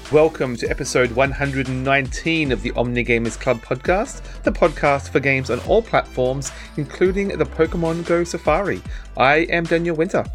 Welcome to episode 119 of the Omnigamers Club podcast, the podcast for games on all platforms, including the Pokemon Go Safari. I am Daniel Winter.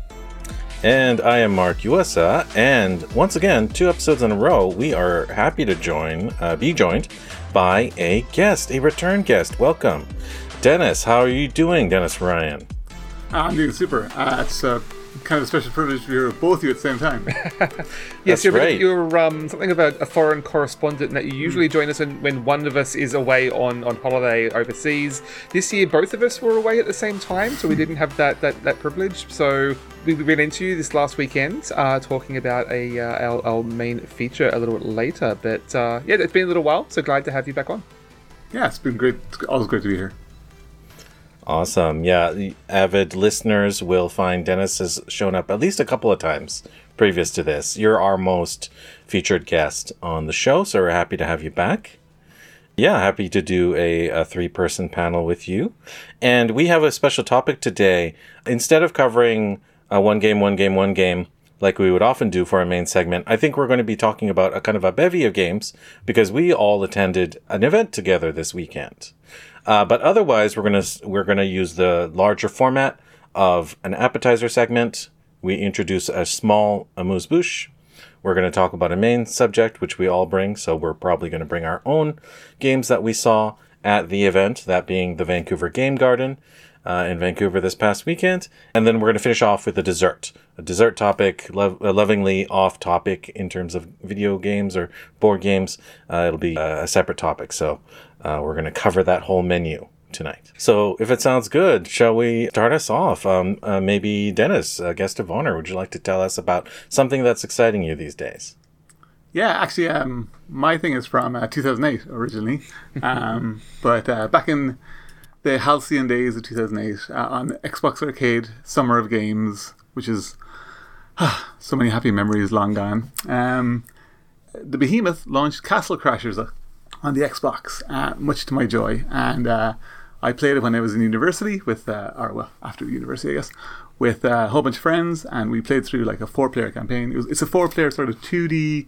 And I am Mark USA, and once again, 2 episodes in a row, we are happy to be joined by a guest, a return guest. Welcome. Dennis, how are you doing, Dennis Ryan? I'm doing super. It's kind of a special privilege to hear both of you at the same time. Yes, right. You're something about a foreign correspondent, and that you usually join us when one of us is away on holiday overseas. This year, both of us were away at the same time, so we didn't have that privilege. So we ran into you this last weekend, talking about our main feature a little bit later. But yeah, it's been a little while, so glad to have you back on. Yeah, it's been great. It's always great to be here. Awesome. Yeah, the avid listeners will find Dennis has shown up at least a couple of times previous to this. You're our most featured guest on the show, so we're happy to have you back. Yeah, happy to do a 3-person panel with you. And we have a special topic today. Instead of covering one game, like we would often do for our main segment, I think we're going to be talking about a kind of a bevy of games because we all attended an event together this weekend. But otherwise, we're gonna use the larger format of an appetizer segment. We introduce a small amuse-bouche. We're going to talk about a main subject, which we all bring. So we're probably going to bring our own games that we saw at the event, that being the Vancouver Game Garden in Vancouver this past weekend. And then we're going to finish off with a dessert topic, lovingly off topic in terms of video games or board games. It'll be a separate topic. So we're going to cover that whole menu tonight. So if it sounds good, shall we start us off? Maybe Dennis, guest of honor, would you like to tell us about something that's exciting you these days? Yeah, actually, my thing is from 2008 originally. But back in the halcyon days of 2008, on Xbox Arcade Summer of Games, which is so many happy memories long gone, the behemoth launched Castle Crashers on the Xbox, much to my joy. And I played it when I was in university after university, I guess, with a whole bunch of friends, and we played through like a 4-player campaign. It's a 4-player sort of 2D,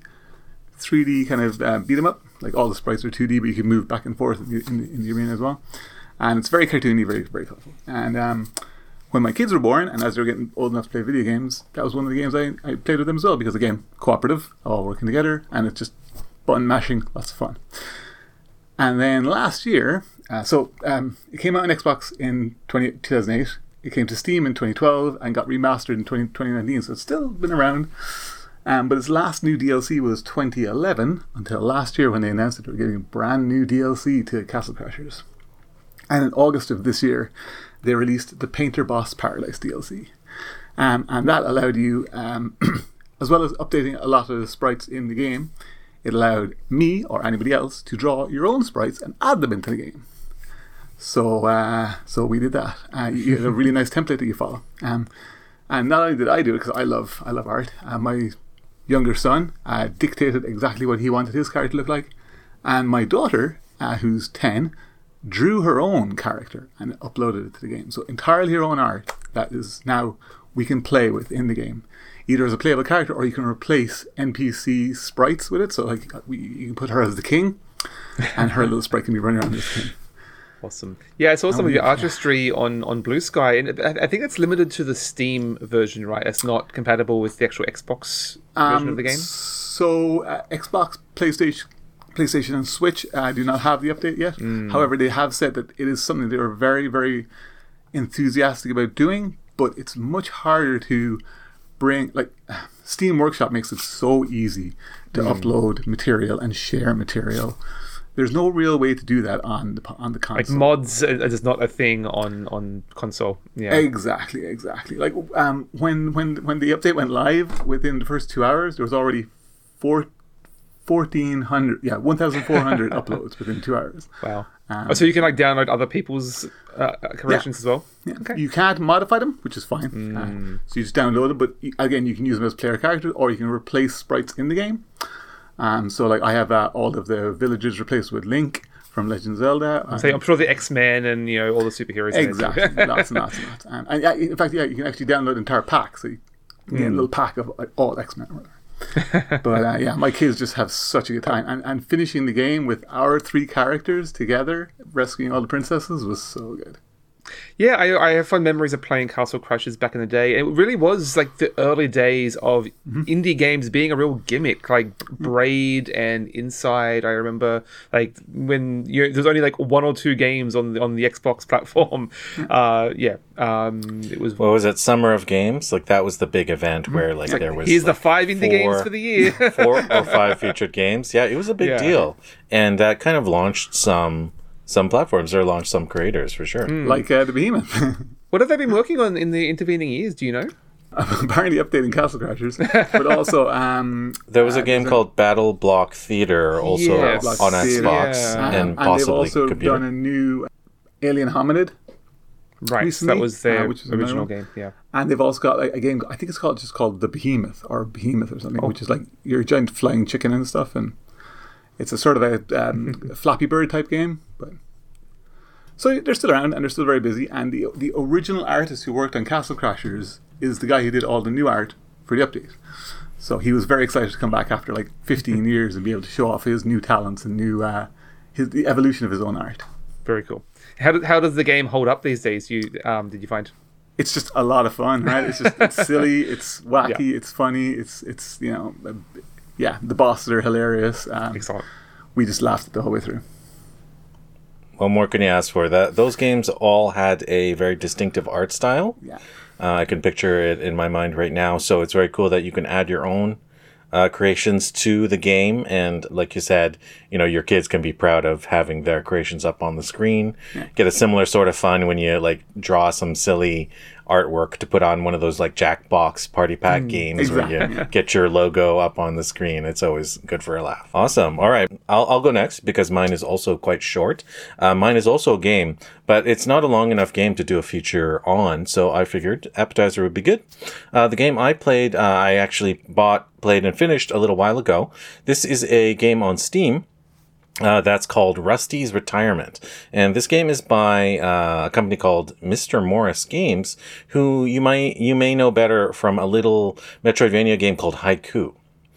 3D kind of beat 'em up. Like all the sprites are 2D, but you can move back and forth in the arena as well. And it's very cartoony, very, very colourful. And when my kids were born, and as they were getting old enough to play video games, that was one of the games I played with them as well, because again, cooperative, all working together, and it's just button mashing, lots of fun. And then last year, it came out on Xbox in 2008. It came to Steam in 2012 and got remastered in 2019, so it's still been around. But its last new DLC was 2011, until last year when they announced that they were giving brand new DLC to Castle Crashers. And in August of this year, they released the Painter Boss Paradise DLC. And that allowed you, as well as updating a lot of the sprites in the game, it allowed me or anybody else to draw your own sprites and add them into the game. So we did that. You had a really nice template that you follow. And not only did I do it, because I love art, my younger son dictated exactly what he wanted his character to look like. And my daughter, who's 10, drew her own character and uploaded it to the game. So entirely her own art that is now we can play with in the game. Either as a playable character, or you can replace NPC sprites with it. So like you can put her as the king, and her little sprite can be running around as the king. Awesome. Yeah, I saw some of your artistry on Blue Sky, and I think it's limited to the Steam version, right? It's not compatible with the actual Xbox version of the game? So Xbox, PlayStation and Switch do not have the update yet. However, they have said that it is something they are very, very enthusiastic about doing, but it's much harder to bring. Like Steam Workshop makes it so easy to upload material and share material. There's no real way to do that on the console. Like mods is not a thing on console. Yeah, exactly. Like when the update went live, within the first 2 hours, there was already 1,400 uploads within 2 hours. Wow. So you can like download other people's creations as well? Yeah. Okay. You can't modify them, which is fine. So you just download them, but again, you can use them as player characters, or you can replace sprites in the game. So like I have all of the villagers replaced with Link from Legend of Zelda. I'm sure the X-Men and all the superheroes. Exactly, lots and lots. And in fact, you can actually download entire packs. So you get a little pack of all X-Men or whatever. But yeah, my kids just have such a good time. And finishing the game with our 3 characters together, rescuing all the princesses, was so good. Yeah, I have fond memories of playing Castle Crashers back in the day. It really was like the early days of indie games being a real gimmick, like Braid and Inside. I remember like when there's only like 1 or 2 games on the Xbox platform. It was. What was it? Summer of Games? Like that was the big event where like there was. Here's the 5 indie games for the year. 4 or 5 featured games. Yeah, it was a big deal, and that kind of launched some platforms or launched some creators for sure. Like the Behemoth. What have they been working on in the intervening years? Do you know? Apparently updating Castle Crashers, but also there was a game called Battle Block Theater also on Xbox and possibly they've also computer. done a new Alien Hominid. Right, recently, that was their which is original game. Yeah, and they've also got like, a game. I think it's called The Behemoth or Behemoth or something, which is like you're a giant flying chicken and stuff, and it's a sort of a Flappy Bird type game, but. So they're still around and they're still very busy. And the original artist who worked on Castle Crashers is the guy who did all the new art for the update. So he was very excited to come back after like 15 years and be able to show off his new talents and the evolution of his own art. Very cool. How does the game hold up these days? Did you find? It's just a lot of fun, right? It's silly, it's wacky, it's funny, it's the bosses are hilarious. Excellent. We just laughed the whole way through. What more can you ask for? Those games all had a very distinctive art style. Yeah. I can picture it in my mind right now. So it's very cool that you can add your own creations to the game. And like you said, your kids can be proud of having their creations up on the screen. Yeah. Get a similar sort of fun when you like draw some silly artwork to put on one of those like Jackbox party pack games where you get your logo up on the screen. It's always good for a laugh. Awesome. All right. I'll go next because mine is also quite short. Mine is also a game, but it's not a long enough game to do a feature on. So I figured Appetizer would be good. The game I played, I actually played and finished a little while ago. This is a game on Steam. That's called Rusty's Retirement. And this game is by a company called Mr. Morris Games, who you may know better from a little Metroidvania game called Haiku.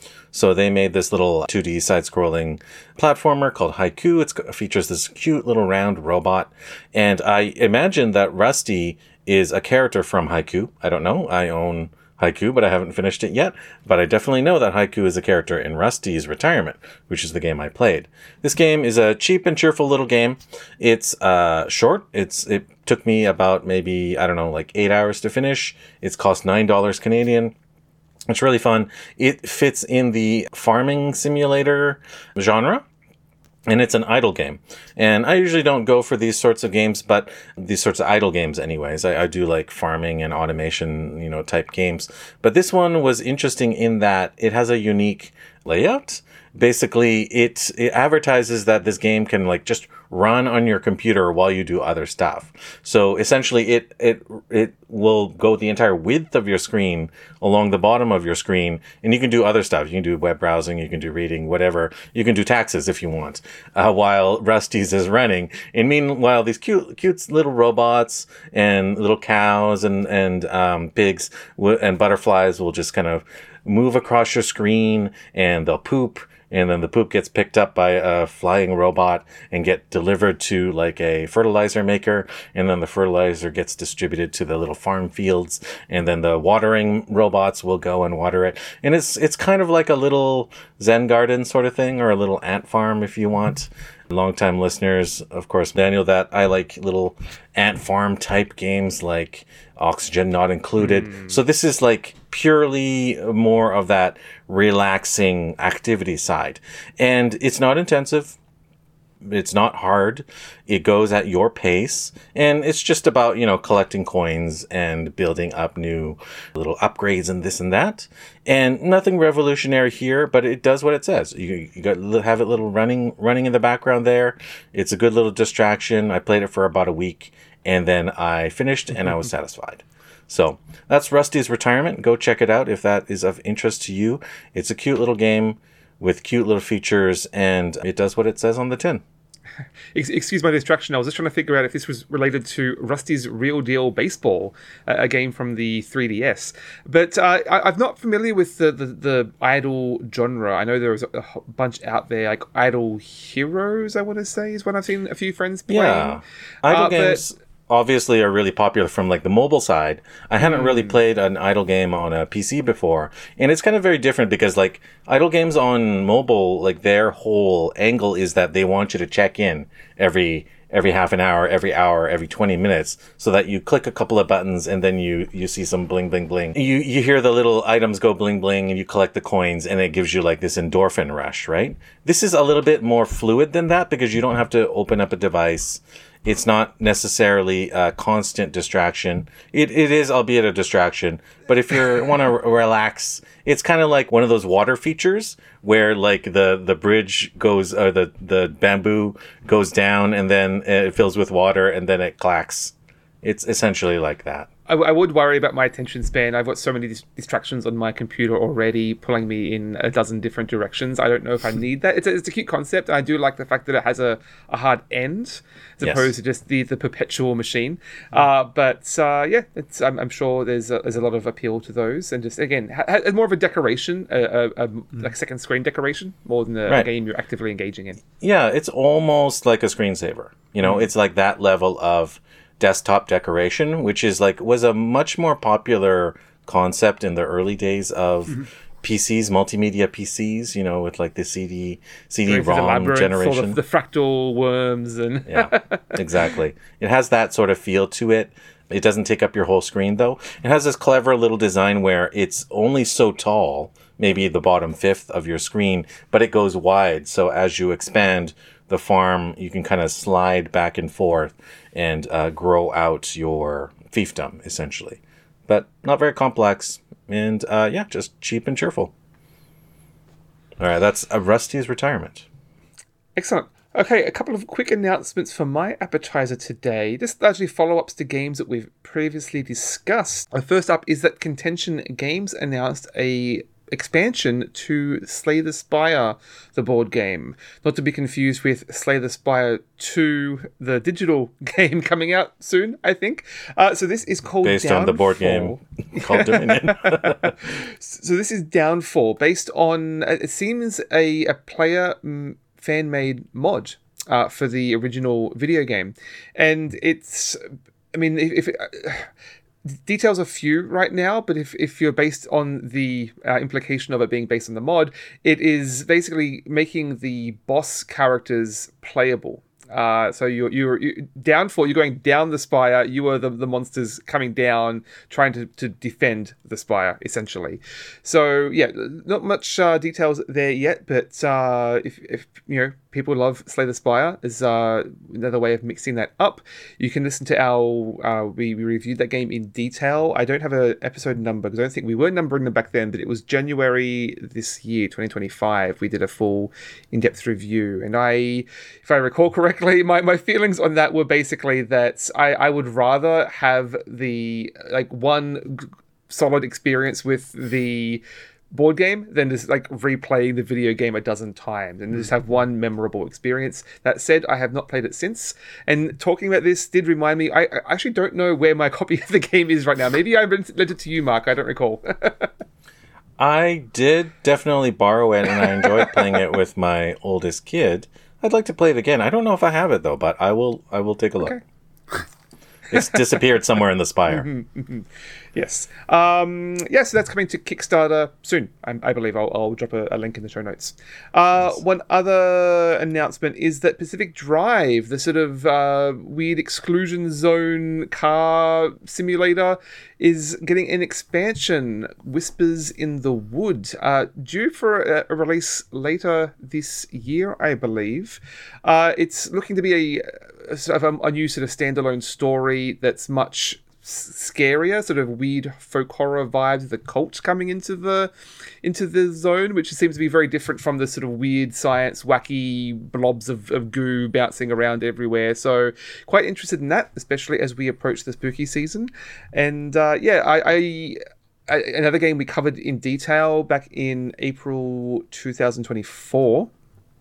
So they made this little 2D side-scrolling platformer called Haiku. It features this cute little round robot. And I imagine that Rusty is a character from Haiku. I don't know. I own Haiku, but I haven't finished it yet. But I definitely know that Haiku is a character in Rusty's Retirement, which is the game I played. This game is a cheap and cheerful little game. It's short. It took me about maybe, 8 hours to finish. It's cost $9 Canadian. It's really fun. It fits in the farming simulator genre. And it's an idle game. And I usually don't go for these sorts of games, but these sorts of idle games anyways. I do like farming and automation, type games. But this one was interesting in that it has a unique layout. Basically, it advertises that this game can like just run on your computer while you do other stuff. So essentially, it will go the entire width of your screen along the bottom of your screen, and you can do other stuff. You can do web browsing, you can do reading, whatever. You can do taxes if you want, while Rusty's is running. And meanwhile, these cute little robots and little cows and pigs and butterflies will just kind of move across your screen, and they'll poop. And then the poop gets picked up by a flying robot and get delivered to like a fertilizer maker. And then the fertilizer gets distributed to the little farm fields. And then the watering robots will go and water it. And it's kind of like a little Zen garden sort of thing, or a little ant farm if you want. Longtime listeners, of course, Daniel, that I like little ant farm type games like Oxygen Not Included. So this is like purely more of that relaxing activity side. And it's not intensive. It's not hard. It goes at your pace. And it's just about, collecting coins and building up new little upgrades and this and that. And nothing revolutionary here, but it does what it says. You have it little running in the background there. It's a good little distraction. I played it for about a week, and then I finished and I was satisfied. So that's Rusty's Retirement. Go check it out if that is of interest to you. It's a cute little game with cute little features, and it does what it says on the tin. excuse my distraction. I was just trying to figure out if this was related to Rusty's Real Deal Baseball, a game from the 3DS. But I'm not familiar with the idol genre. I know there was a bunch out there, like Idol Heroes, I want to say, is one I've seen a few friends playing. Yeah, idol games obviously are really popular from like the mobile side. I hadn't really played an idle game on a PC before, and it's kind of very different because like idle games on mobile, like their whole angle is that they want you to check in every half an hour, every hour, every 20 minutes, so that you click a couple of buttons and then you see some bling bling bling. You hear the little items go bling bling and you collect the coins and it gives you like this endorphin rush, right? This is a little bit more fluid than that because you don't have to open up a device. It's not necessarily a constant distraction. It is, albeit a distraction. But if you want to relax, it's kind of like one of those water features where like the bridge goes, or the bamboo goes down and then it fills with water and then it clacks. It's essentially like that. I would worry about my attention span. I've got so many distractions on my computer already, pulling me in a dozen different directions. I don't know if I need that. It's a cute concept. I do like the fact that it has a hard end, as opposed to just the perpetual machine. I'm sure there's a lot of appeal to those, and just again, more of a decoration, like a second screen decoration, more than a game you're actively engaging in. Yeah, it's almost like a screensaver. You know, it's like that level of desktop decoration, which is like was a much more popular concept in the early days of PCs, multimedia PCs, you know, with like the CD-ROM generation. Sort of the fractal worms and yeah, exactly. It has that sort of feel to it. It doesn't take up your whole screen though. It has this clever little design where it's only so tall, maybe the bottom fifth of your screen, but it goes wide. So as you expand the farm, you can kind of slide back and forth and grow out your fiefdom, essentially. But not very complex, and just cheap and cheerful. All right, that's Rusty's retirement. Excellent. Okay, a couple of quick announcements for my appetizer today. Just largely follow-ups to games that we've previously discussed. First up is that Contention Games announced a expansion to Slay the Spire, the board game. Not to be confused with Slay the Spire 2, the digital game coming out soon, I think. So this is called Based Downfall. on the board game called Dominion. So this is Downfall, based on, it seems, a player fan-made mod for the original video game. And it's, I mean, if details are few right now, but if you're based on the implication of it being based on the mod, it is basically making the boss characters playable. So you're Downfall, you're going down the spire, you are the monsters coming down, trying to defend the spire, essentially. So yeah, not much details there yet, but if you know, people love Slay the Spire, is another way of mixing that up. You can listen to our we reviewed that game in detail. I don't have an episode number because I don't think we were numbering them back then, but it was January this year, 2025. We did a full in-depth review, and if I recall correctly, my feelings on that were basically that I would rather have the one solid experience with the board game than just like replaying the video game a dozen times and just have one memorable experience. That said, I have not played it since, and talking about this did remind me, I actually don't know where my copy of the game is right now. Maybe I lent it to you, Mark. I don't recall. I did definitely borrow it, and I enjoyed playing it with my oldest kid. I'd like to play it again. I don't know if I have it though, but I will take a look. Okay. It's disappeared somewhere in the spire. Yes. So that's coming to Kickstarter soon. I believe I'll drop a link in the show notes. Nice. One other announcement is that Pacific Drive, the sort of weird exclusion zone car simulator, is getting an expansion, Whispers in the Wood, due for a release later this year, I believe. It's looking to be a new sort of standalone story that's much scarier, sort of weird folk horror vibes, the cult coming into the zone, which seems to be very different from the sort of weird science wacky blobs of goo bouncing around everywhere. So quite interested in that, especially as we approach the spooky season. And another game we covered in detail back in April 2024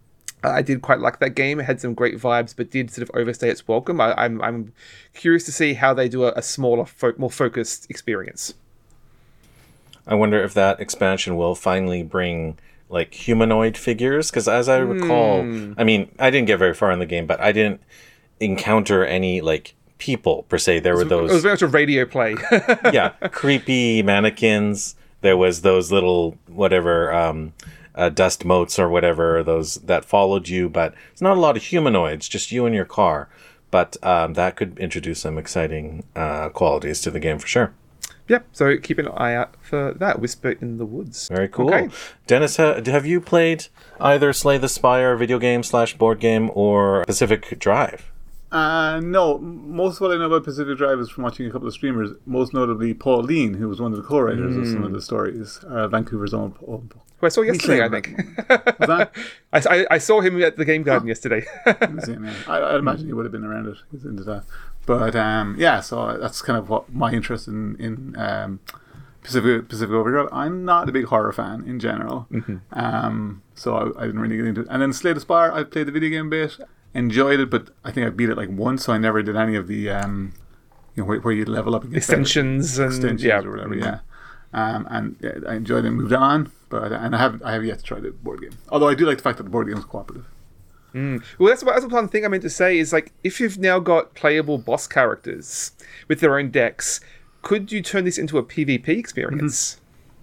I did quite like that game. It had some great vibes, but did sort of overstay its welcome. I'm curious to see how they do a smaller, more focused experience. I wonder if that expansion will finally bring like humanoid figures, because as I recall, I mean, I didn't get very far in the game, but I didn't encounter any like people per se. There were those. It was very much a radio play. Yeah, creepy mannequins. There was those little whatever dust motes or whatever, those that followed you, but it's not a lot of humanoids, just you and your car. But that could introduce some exciting qualities to the game for sure. Yep, so keep an eye out for that. Whisper in the Woods. Very cool. Okay. Dennis, have you played either Slay the Spire video game / board game or Pacific Drive? No, most of what I know about Pacific Drive is from watching a couple of streamers, most notably Paul Lean, who was one of the co-writers of some of the stories, Vancouver's own Paul. Who I saw yesterday, I think. Was that? I saw him at the Game Garden yesterday. I'd imagine he would have been around it. He's into that. But yeah, so that's kind of what my interest in Pacific Overdrive. I'm not a big horror fan in general, so I didn't really get into it. And then Slay the Spire, I played the video game bit, enjoyed it, but I think I beat it like once, so I never did any of the where you level up against extensions or whatever. Yeah, and I enjoyed it and moved on. But I have yet to try the board game. Although I do like the fact that the board game is cooperative. Well, that's one thing I meant to say is, like, if you've now got playable boss characters with their own decks, could you turn this into a PvP experience?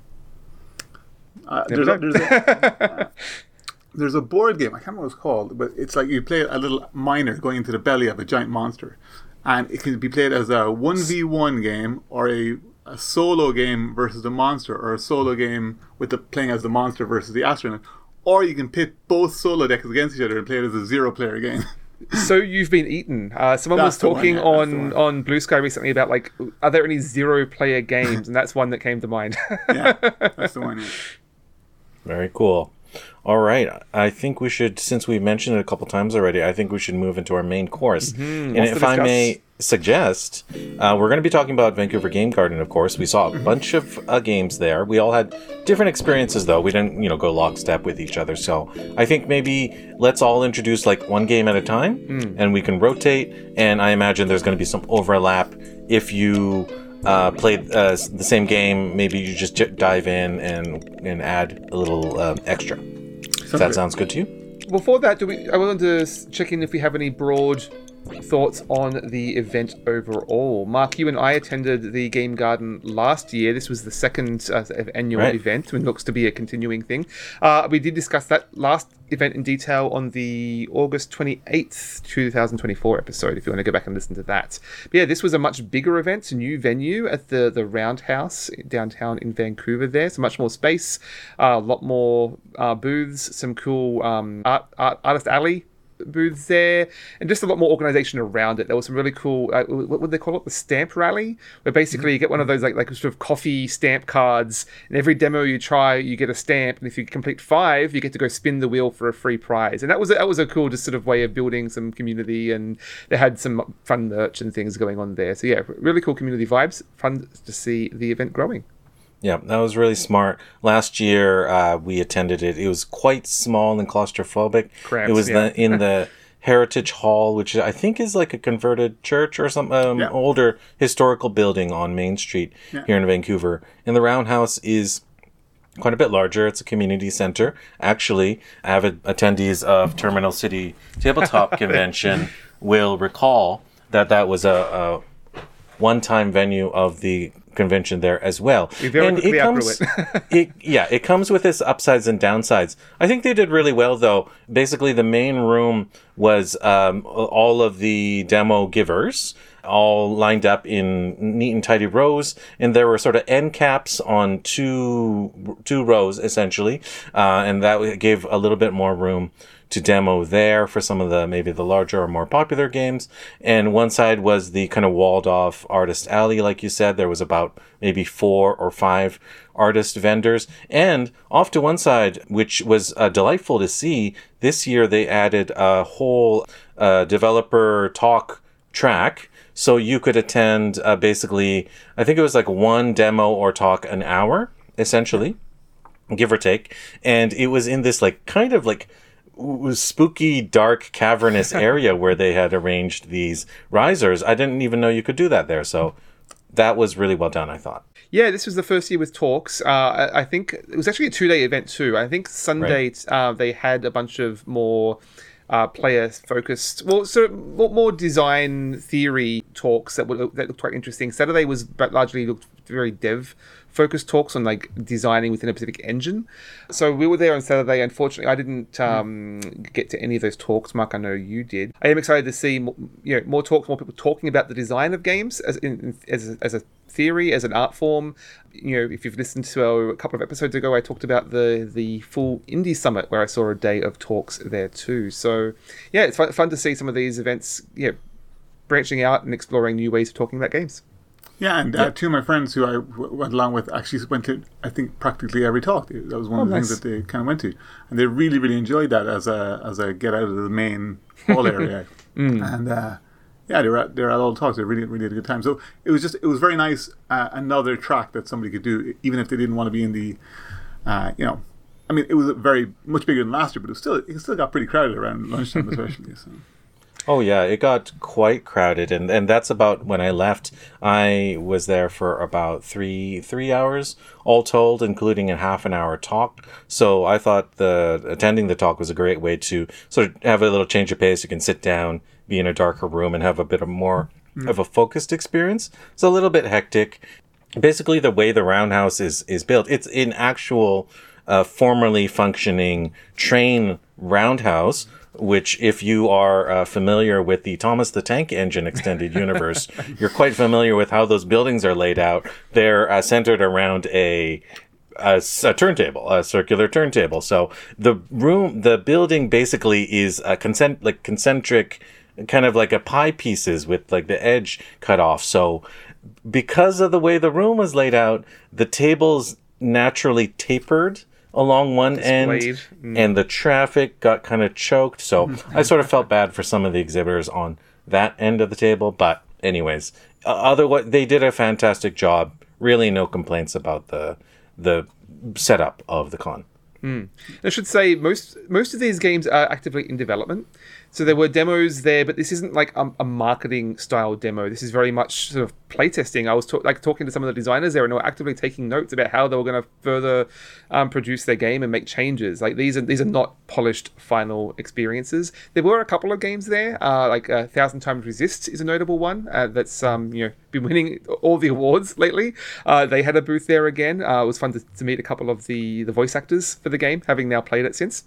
There's a board game, I can't remember what it's called, but it's like you play a little miner going into the belly of a giant monster. And it can be played as a 1v1 game, or a solo game versus the monster, or a solo game with playing as the monster versus the astronaut. Or you can pit both solo decks against each other and play it as a 0-player game. So you've been eaten. Someone was talking on Blue Sky recently about, like, are there any 0-player games? And that's one that came to mind. Yeah, that's the one. Yeah. Very cool. All right. I think we should, since we've mentioned it a couple times already, I think we should move into our main course. And if I may suggest, we're going to be talking about Vancouver Game Garden, of course. We saw a bunch of games there. We all had different experiences, though. We didn't, go lockstep with each other. So I think maybe let's all introduce like one game at a time, and we can rotate. And I imagine there's going to be some overlap. If you played the same game, maybe you just dive in and add a little extra. Sounds good to you? Before that, I wanted to check in if we have any broad thoughts on the event overall. Mark, you and I attended the Game Garden last year. This was the second annual event, and looks to be a continuing thing. We did discuss that last event in detail on the August 28th, 2024 episode, if you want to go back and listen to that. But yeah, this was a much bigger event, a new venue at the Roundhouse downtown in Vancouver there. So much more space, a lot more booths, some cool artist alley booths there, and just a lot more organization around it. There was some really cool what would they call it, the stamp rally, where basically you get one of those like sort of coffee stamp cards, and every demo you try you get a stamp, and if you complete 5 you get to go spin the wheel for a free prize. And that was a cool just sort of way of building some community, and they had some fun merch and things going on there. So yeah, really cool community vibes. Fun to see the event growing. Yeah, that was really smart. Last year, we attended it. It was quite small and claustrophobic. Cramped, it was in the Heritage Hall, which I think is like a converted church or some older historical building on Main Street here in Vancouver. And the Roundhouse is quite a bit larger. It's a community center. Actually, avid attendees of Terminal City Tabletop Convention will recall that was a one-time venue of the convention there as well. And it comes with its upsides and downsides. I think they did really well, though. Basically, the main room was all of the demo givers, all lined up in neat and tidy rows, and there were sort of end caps on two rows, essentially, and that gave a little bit more room to demo there for some of the maybe the larger or more popular games. And one side was the kind of walled off artist alley, like you said. There was about maybe 4 or 5 artist vendors. And off to one side, which was delightful to see, this year they added a whole developer talk track. So you could attend basically, I think it was like one demo or talk an hour, essentially, give or take. And it was in this like kind of like spooky, dark, cavernous area where they had arranged these risers. I didn't even know you could do that there. So that was really well done, I thought. Yeah, this was the first year with talks. I think it was actually a 2-day event too. I think Sunday they had a bunch of more player-focused, more design theory talks that looked quite interesting. Saturday was largely looked very dev-focused talks on like designing within a specific engine. So we were there on Saturday. Unfortunately, I didn't get to any of those talks. Mark, I know you did. I am excited to see more talks, more people talking about the design of games as a theory, as an art form. If you've listened to a couple of episodes ago, I talked about the full Indie Summit where I saw a day of talks there too. So yeah, it's fun to see some of these events branching out and exploring new ways of talking about games. Yeah, and two of my friends who I went along with actually went to, I think, practically every talk. That was one of the things that they kind of went to, and they really, really enjoyed that as a get out of the main hall area. And yeah, they were at all the talks. They really, really had a good time. So it was very nice. Another track that somebody could do, even if they didn't want to be in the, I mean, it was very much bigger than last year, but it still got pretty crowded around lunchtime, especially. So. Oh yeah, it got quite crowded, and that's about when I left. I was there for about three hours all told, including a half an hour talk. So I thought attending the talk was a great way to sort of have a little change of pace. You can sit down, be in a darker room, and have a bit of more of a focused experience. It's a little bit hectic. Basically, the way the Roundhouse is built, it's an actual formerly functioning train roundhouse, which if you are familiar with the Thomas the Tank Engine extended universe, you're quite familiar with how those buildings are laid out. They're centered around a turntable, a circular turntable. So the building basically is concentric, kind of like a pie pieces with like the edge cut off. So because of the way the room was laid out, the tables naturally tapered along one end, and the traffic got kind of choked. So I sort of felt bad for some of the exhibitors on that end of the table. But anyways, otherwise they did a fantastic job. Really, no complaints about the setup of the con. I should say most of these games are actively in development. So there were demos there, but this isn't like a marketing style demo. This is very much sort of playtesting. I was talking to some of the designers there, and they were actively taking notes about how they were going to further produce their game and make changes. Like these are not polished final experiences. There were a couple of games there, like 1,000 Times Resist is a notable one that's been winning all the awards lately. They had a booth there again. It was fun to meet a couple of the voice actors for the game, having now played it since.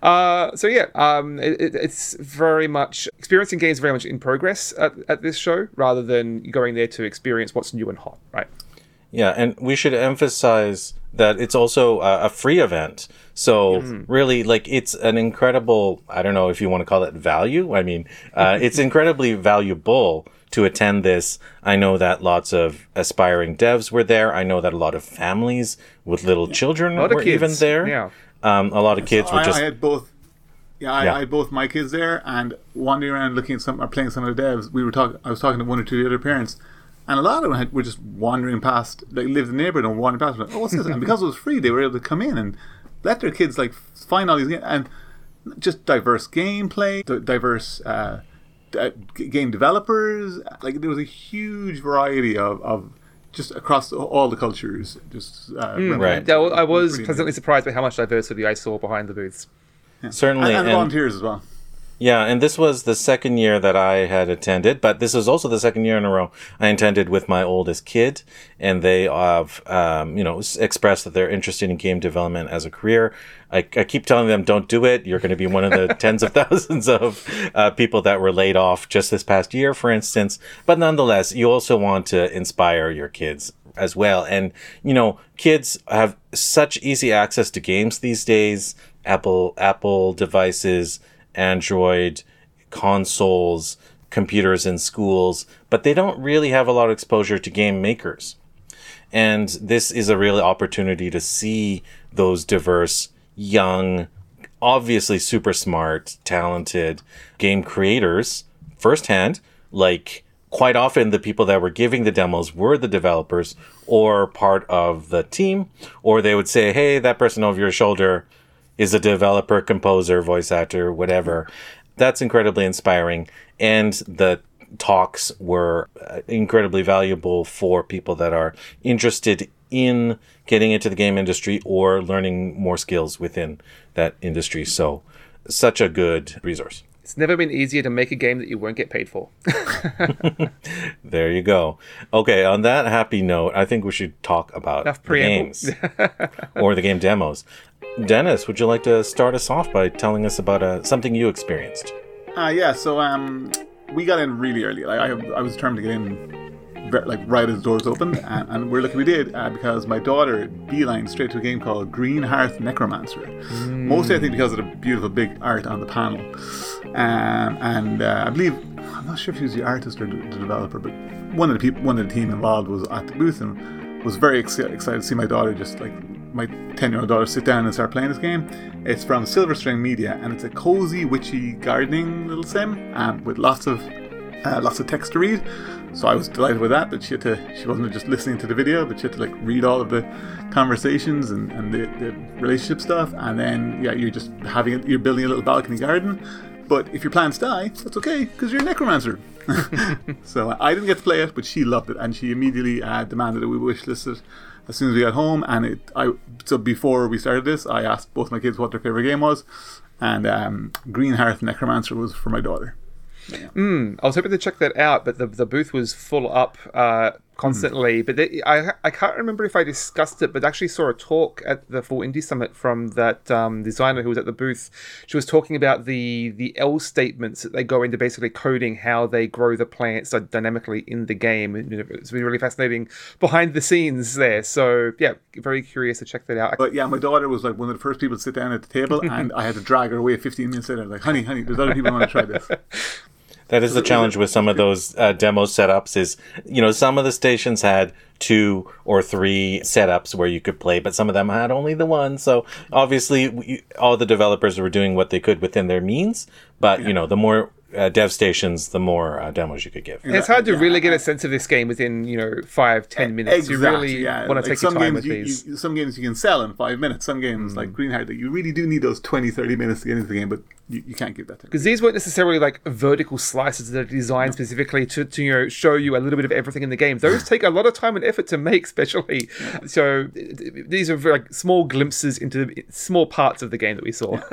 It's very much experiencing games very much in progress at this show, rather than going there to experience what's new and hot, right? Yeah, and we should emphasize that it's also a free event. So really, like, it's an incredible, I don't know if you want to call it value. I mean, it's incredibly valuable to attend this. I know that lots of aspiring devs were there. I know that a lot of families with little children were even there. Yeah. A lot of kids were just... I had both. I had both my kids there, and wandering around looking at playing some of the devs. I was talking to one or two of the other parents, and a lot of them were just wandering past, like lived in the neighborhood and wandering past, like, oh, what's this? And because it was free, they were able to come in and let their kids like find all these games, and just diverse gameplay, diverse game developers. Like there was a huge variety of just across all the cultures. Just right. I was pleasantly surprised by how much diversity I saw behind the booths. Yeah. Certainly, and volunteers as well. Yeah, and this was the second year that I had attended, but this was also the second year in a row I attended with my oldest kid, and they have, expressed that they're interested in game development as a career. I keep telling them, don't do it. You're going to be one of the tens of thousands of people that were laid off just this past year, for instance. But nonetheless, you also want to inspire your kids as well. And, kids have such easy access to games these days. Apple devices, Android, consoles, computers in schools, but they don't really have a lot of exposure to game makers. And this is a real opportunity to see those diverse, young, obviously super smart, talented game creators firsthand. Like, quite often the people that were giving the demos were the developers or part of the team, or they would say, hey, that person over your shoulder is a developer, composer, voice actor, whatever. That's incredibly inspiring. And the talks were incredibly valuable for people that are interested in getting into the game industry or learning more skills within that industry. So such a good resource. It's never been easier to make a game that you won't get paid for. There you go. Okay, on that happy note, I think we should talk about the games or the game demos. Dennis, would you like to start us off by telling us about something you experienced? So we got in really early. Like I was determined to get in right as the doors opened, and we're lucky we did because my daughter beelined straight to a game called Green Hearth Necromancer. Mostly I think because of the beautiful big art on the panel. I believe, I'm not sure if he was the artist or the developer, but one of the team involved was at the booth and was very excited to see my daughter, just like my 10-year-old daughter, sit down and start playing this game. It's from Silver String Media, and it's a cozy, witchy gardening little sim with lots of text to read. So I was delighted with that she wasn't just listening to the video, but she had to like read all of the conversations and the relationship stuff. And then you're building a little balcony garden. But if your plants die, that's okay, because you're a necromancer. So I didn't get to play it, but she loved it, and she immediately demanded that we wishlist it as soon as we got home. And so before we started this, I asked both my kids what their favorite game was, and Green Hearth Necromancer was for my daughter. I was hoping to check that out, but the booth was full up constantly. But I can't remember if I discussed it, but actually saw a talk at the Full Indie Summit from that designer who was at the booth. She was talking about the L statements that they go into, basically coding how they grow the plants dynamically in the game. It's been really fascinating behind the scenes there. So yeah, very curious to check that out. But yeah, my daughter was like one of the first people to sit down at the table, and I had to drag her away 15 minutes later. I was like, honey, there's other people who want to try this. That is the challenge with some of those demo setups is, some of the stations had 2 or 3 setups where you could play, but some of them had only the one. So obviously all the developers were doing what they could within their means, but the more dev stations, the more demos you could give. It's hard to really get a sense of this game within 5-10 minutes. Exactly, you really want to take your time with these. Some games you can sell in 5 minutes. Some games like Green Heart, you really do need those 20-30 minutes to get into the game, but you can't give that to them. Because these weren't necessarily like vertical slices that are designed specifically to show you a little bit of everything in the game. Those take a lot of time and effort to make, especially. So these are very, like, small glimpses into small parts of the game that we saw.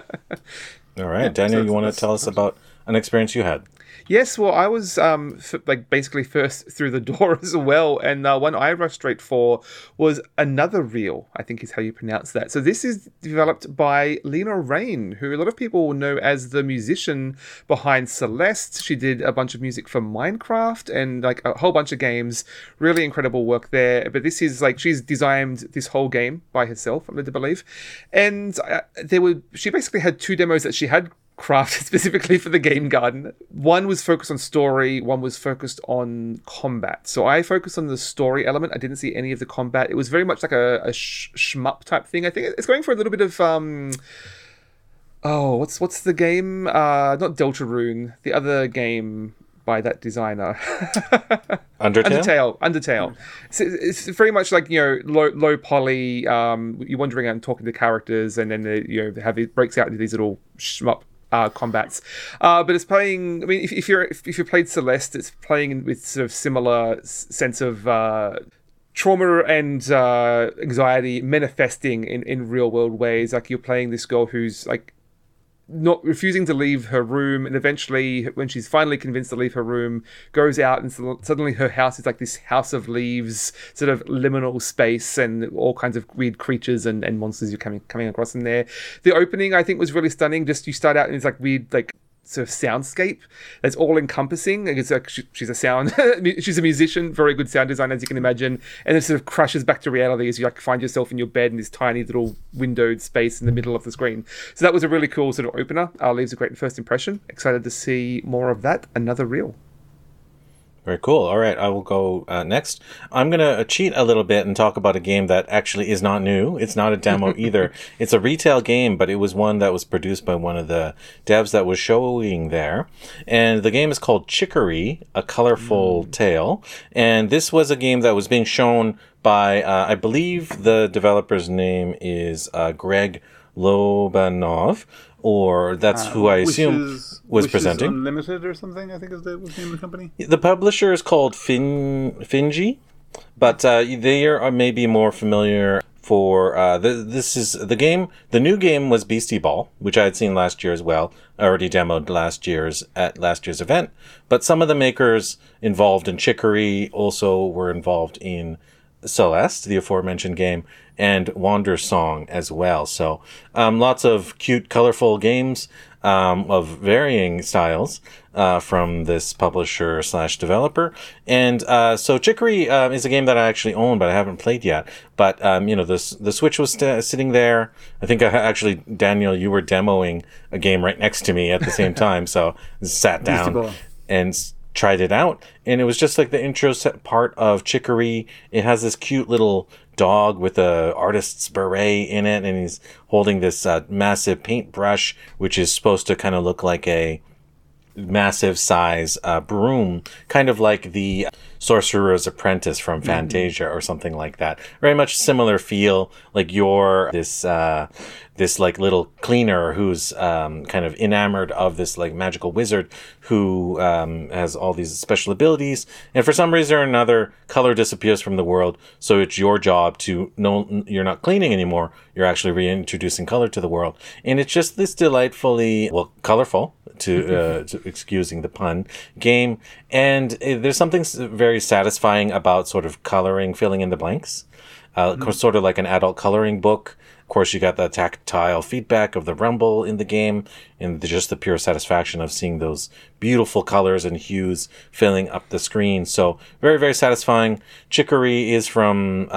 All right, Daniel, you want to tell us about an experience you had? Yes, well, I was basically first through the door as well, and one I rushed straight for was Another Real, I think is how you pronounce that. So this is developed by Lena Raine, who a lot of people know as the musician behind Celeste. She did a bunch of music for Minecraft and like a whole bunch of games. Really incredible work there. But this is like, she's designed this whole game by herself, I'm led to believe. And she basically had 2 demos that she had crafted specifically for the game garden. One was focused on story, one was focused on combat. So I focused on the story element. I didn't see any of the combat. It was very much like a shmup type thing. I think it's going for a little bit of what's the game? Not Deltarune, the other game by that designer. Undertale. It's very much like, low poly. You're wandering out and talking to characters, and then it breaks out into these little shmup combats, but it's playing. I mean, if you played Celeste, it's playing with sort of similar sense of trauma and anxiety manifesting in real world ways. Like, you're playing this girl who's like not refusing to leave her room, and eventually when she's finally convinced to leave her room, goes out, and suddenly her house is like this house of leaves, sort of liminal space, and all kinds of weird creatures and monsters you're coming across in there. The opening, I think, was really stunning. Just, you start out and it's like weird, like sort of soundscape that's all encompassing. It's like she's a musician, very good sound design, as you can imagine, and it sort of crashes back to reality as you like find yourself in your bed in this tiny little windowed space in the middle of the screen. So that was a really cool sort of opener. Leaves a great first impression. Excited to see more of that. Another Real. Very cool. All right, I will go next. I'm going to cheat a little bit and talk about a game that actually is not new. It's not a demo either. It's a retail game, but it was one that was produced by one of the devs that was showing there. And the game is called Chicory, A Colorful Tale. And this was a game that was being shown by, I believe the developer's name is Greg Lobanov, or that's who I assume was presenting. Unlimited or something, I think was the name of the company. The publisher is called Finji, but they are maybe more familiar for this is the game. The new game was Beastie Ball, which I had seen last year as well. I already demoed at last year's event. But some of the makers involved in Chicory also were involved in Celeste, the aforementioned game, and Wandersong as well. So lots of cute, colorful games of varying styles from this publisher / developer. And so Chicory is a game that I actually own, but I haven't played yet. But, the Switch was sitting there. I think actually, Daniel, you were demoing a game right next to me at the same time. So I sat down and tried it out. And it was just like the intro part of Chicory. It has this cute little dog with a artist's beret in it, and he's holding this massive paintbrush, which is supposed to kind of look like a massive size broom, kind of like the Sorcerer's Apprentice from Fantasia or something like that. Very much similar feel, like you're this like little cleaner who's kind of enamored of this like magical wizard who has all these special abilities, and for some reason or another color disappears from the world, so it's your job to you're not cleaning anymore, you're actually reintroducing color to the world. And it's just this delightfully colorful, to excusing the pun, game. And there's something very satisfying about sort of coloring, filling in the blanks, sort of like an adult coloring book. Of course, you got the tactile feedback of the rumble in the game, and just the pure satisfaction of seeing those beautiful colors and hues filling up the screen. So very, very satisfying. Chicory is from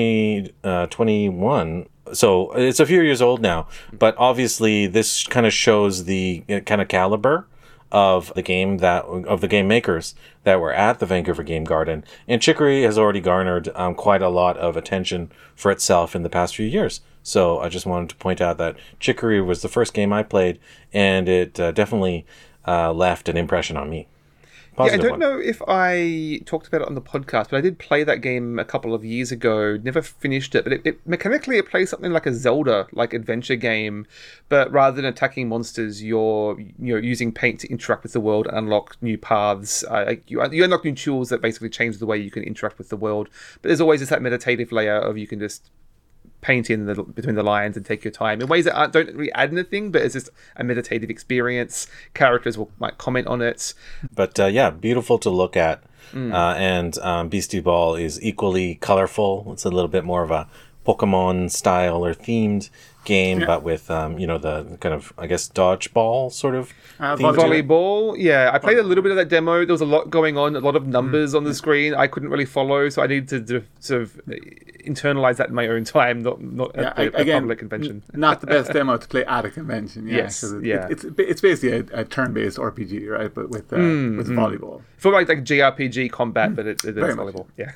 2021. So it's a few years old now, but obviously this kind of shows the kind of caliber of the game of the game makers that were at the Vancouver Game Garden. And Chicory has already garnered quite a lot of attention for itself in the past few years. So I just wanted to point out that Chicory was the first game I played, and it definitely left an impression on me. I don't know if I talked about it on the podcast, but I did play that game a couple of years ago. Never finished it, but it mechanically it plays something like a Zelda-like adventure game. But rather than attacking monsters, you're using paint to interact with the world and unlock new paths. You unlock new tools that basically change the way you can interact with the world. But there's always that meditative layer of you can just paint in between the lines and take your time in ways that don't really add anything, but it's just a meditative experience. Characters might comment on it, but beautiful to look at. And Beastie Ball is equally colorful. It's a little bit more of a Pokemon style or themed game, but with the kind of, I guess, dodgeball sort of volleyball. Yeah, I played a little bit of that demo. There was a lot going on, a lot of numbers on the screen. I couldn't really follow, so I needed to sort of internalize that in my own time, not at a public convention. Not the best demo to play at a convention. Yeah, yes, it's basically a turn-based RPG, right? But with volleyball. It felt like JRPG combat, but it's volleyball. Yeah.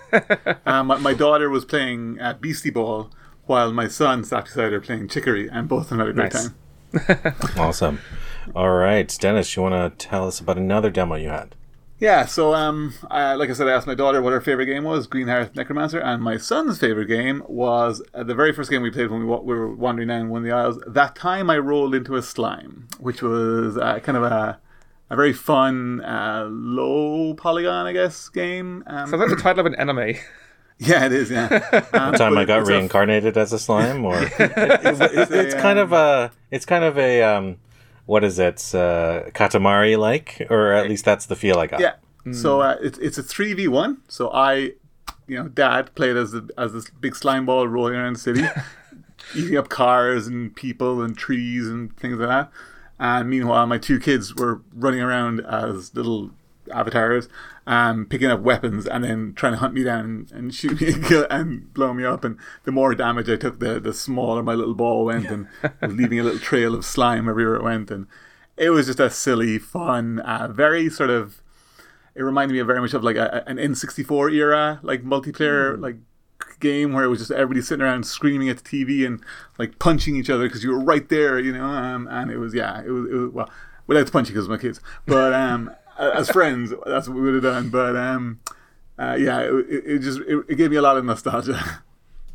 My daughter was playing Beastie Ball, while my son sat beside her playing Chicory, and both of them had a great time. Awesome. All right, Dennis, you want to tell us about another demo you had? Yeah, so like I said, I asked my daughter what her favorite game was, Green Hearth Necromancer, and my son's favorite game was the very first game we played when we were wandering down one of the aisles. That time I rolled into a slime, which was kind of a very fun, low polygon, I guess, game. Sounds like the title of an anime. Yeah, it is. Yeah. The time I got reincarnated as a slime, or it's kind of a what is it, Katamari like, or at least that's the feel I got. Yeah. So it's a 3v1. So Dad played as this big slime ball rolling around the city, eating up cars and people and trees and things like that. And meanwhile, my two kids were running around as little avatars, picking up weapons and then trying to hunt me down and shoot me and kill and blow me up. And the more damage I took, the smaller my little ball went, and I was leaving a little trail of slime everywhere it went. And it was just a silly, fun, very sort of. It reminded me very much of like an N64 era like multiplayer like game where it was just everybody sitting around screaming at the TV and like punching each other because you were right there, and it was well, without the punching because of my kids, but as friends, that's what we would have done. But it gave me a lot of nostalgia.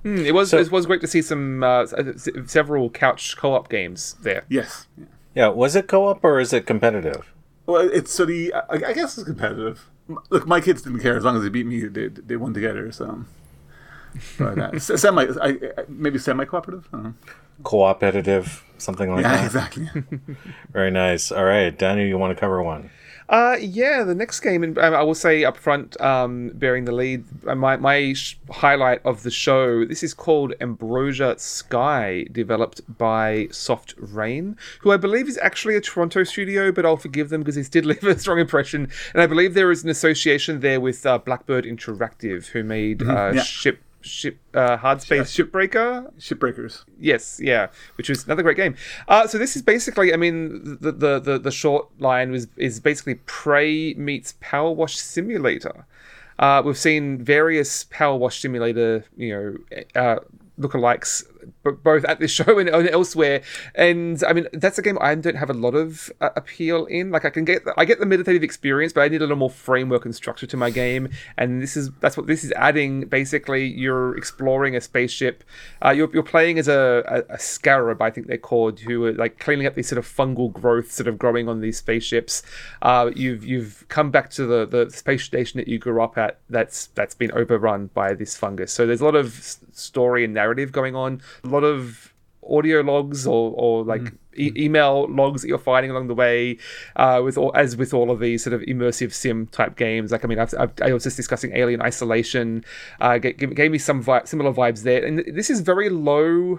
It was great to see some several couch co-op games there. Yes. Yeah, was it co-op or is it competitive? Well, it's so I guess it's competitive. Look, my kids didn't care as long as they beat me. They won together. So, but maybe semi-cooperative. I don't know. Cooperative, something like that. Yeah, exactly. Very nice. All right, Daniel, you want to cover one? The next game, and I will say up front, bearing the lead, my highlight of the show, this is called Ambrosia Sky, developed by Soft Rain, who I believe is actually a Toronto studio, but I'll forgive them because it did leave a strong impression. And I believe there is an association there with Blackbird Interactive, who made Hard Space Shipbreakers. Yes, yeah, which was another great game. So this is basically, I mean, the short line is basically Prey meets Power Wash Simulator. We've seen various Power Wash Simulator, lookalikes, both at this show and elsewhere. And I mean, that's a game I don't have a lot of appeal in. Like I get the meditative experience, but I need a little more framework and structure to my game. And that's what this is adding. Basically, you're exploring a spaceship. You're playing as a scarab, I think they're called, who are like cleaning up these sort of fungal growth sort of growing on these spaceships. You've come back to the space station that you grew up at. That's been overrun by this fungus. So there's a lot of story and narrative going on. A lot of audio logs or like email logs that you're finding along the way, with all of these sort of immersive sim type games. Like I mean, I was just discussing Alien Isolation, gave me some similar vibes there, and this is very low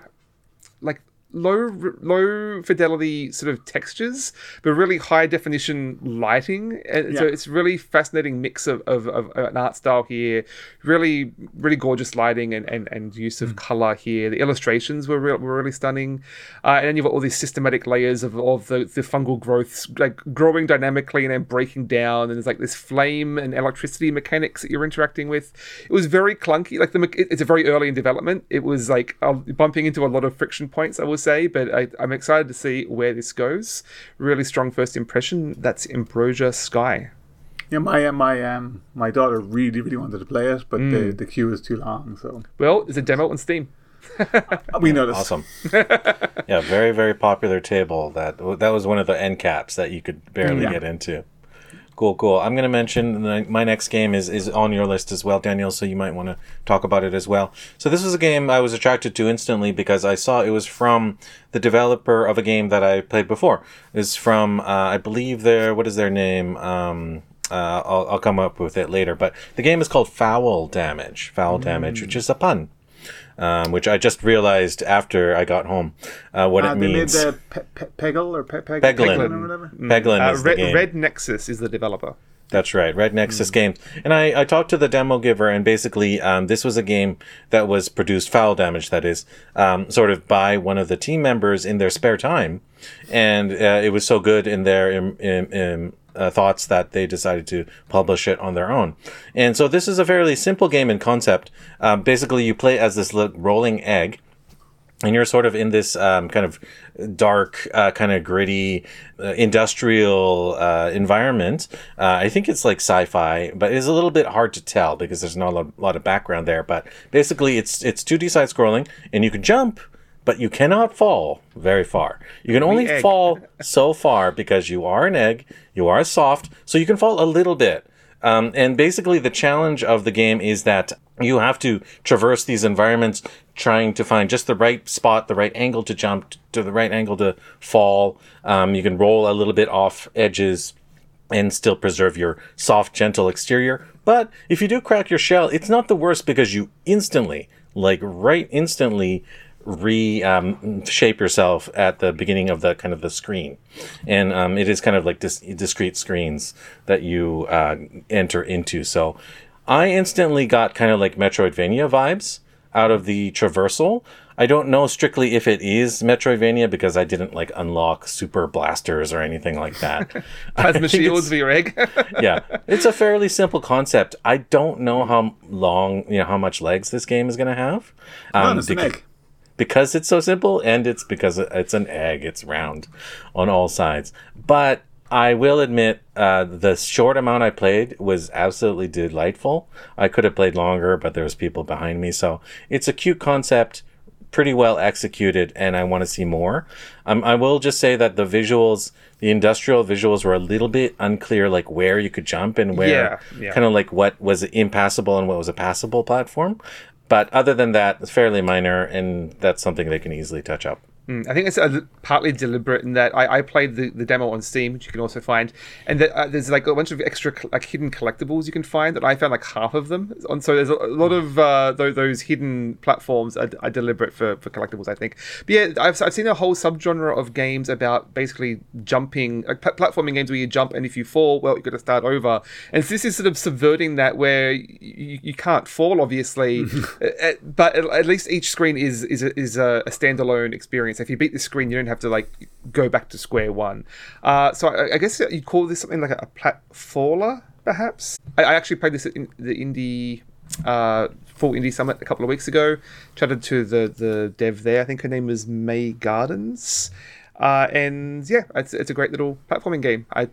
fidelity sort of textures, but really high definition lighting. And so it's really fascinating mix of an art style here. Really, really gorgeous lighting and use of color here. The illustrations were really stunning. And then you've got all these systematic layers of the fungal growths, like growing dynamically and then breaking down. And there's like this flame and electricity mechanics that you're interacting with. It was very clunky. Like it's a very early in development. It was like bumping into a lot of friction points, I was say, but I'm excited to see where this goes. Really strong first impression. That's Ambrosia Sky. Yeah, my daughter really, really wanted to play it, but the queue is too long. So there's a demo on Steam. We noticed. Awesome. Yeah, very, very popular table. That was one of the end caps that you could barely get into. Cool. I'm going to mention my next game is on your list as well, Daniel, so you might want to talk about it as well. So this was a game I was attracted to instantly because I saw it was from the developer of a game that I played before. It's from, I believe what is their name? I'll come up with it later, but the game is called Foul Damage, which is a pun. Which I just realized after I got home what it means. They made Peglin or whatever. Peglin is the game. Red Nexus is the developer. That's right, Red Nexus Games. And I talked to the demo giver, and basically this was a game that was produced, Foul Damage, that is, sort of by one of the team members in their spare time. And it was so good in their thoughts that they decided to publish it on their own. And so this is a fairly simple game in concept. Basically, you play as this rolling egg, and you're sort of in this kind of dark, kind of gritty, industrial environment. I think it's like sci-fi, but it's a little bit hard to tell because there's not a lot of background there. But basically, it's 2D side scrolling, and you can jump, but you cannot fall very far. You can only fall so far because you are an egg, you are soft, so you can fall a little bit. And basically the challenge of the game is that you have to traverse these environments trying to find just the right spot, the right angle to jump, to the right angle to fall. You can roll a little bit off edges and still preserve your soft, gentle exterior. But if you do crack your shell, it's not the worst because you instantly reshape yourself at the beginning of the kind of the screen, and it is kind of like discrete screens that you enter into. So I instantly got kind of like Metroidvania vibes out of the traversal. I don't know strictly if it is Metroidvania because I didn't like unlock super blasters or anything like that. Plasma shields for your egg. Yeah, it's a fairly simple concept. I don't know how long, how much legs this game is going to have. It's an egg. Because it's so simple, and it's because it's an egg. It's round on all sides. But I will admit, the short amount I played was absolutely delightful. I could have played longer, but there was people behind me. So it's a cute concept, pretty well executed, and I want to see more. I will just say that the visuals, the industrial visuals, were a little bit unclear, like where you could jump and where, kind of like what was impassable and what was a passable platform. But other than that, it's fairly minor, and that's something they can easily touch up. I think it's partly deliberate in that I played the demo on Steam, which you can also find, and that there's like a bunch of extra like hidden collectibles you can find that I found like half of them. And so there's a lot of those hidden platforms are deliberate for collectibles, I think. But yeah, I've seen a whole subgenre of games about basically jumping, like platforming games where you jump and if you fall, well, you've got to start over. And so this is sort of subverting that where you can't fall, obviously, but at least each screen is a standalone experience. If you beat the screen, you don't have to like go back to square one. So I guess you'd call this something like a platfaller, perhaps. I actually played this at the indie full indie summit a couple of weeks ago. Chatted to the dev there. I think her name was May Gardens. And yeah, it's a great little platforming game. I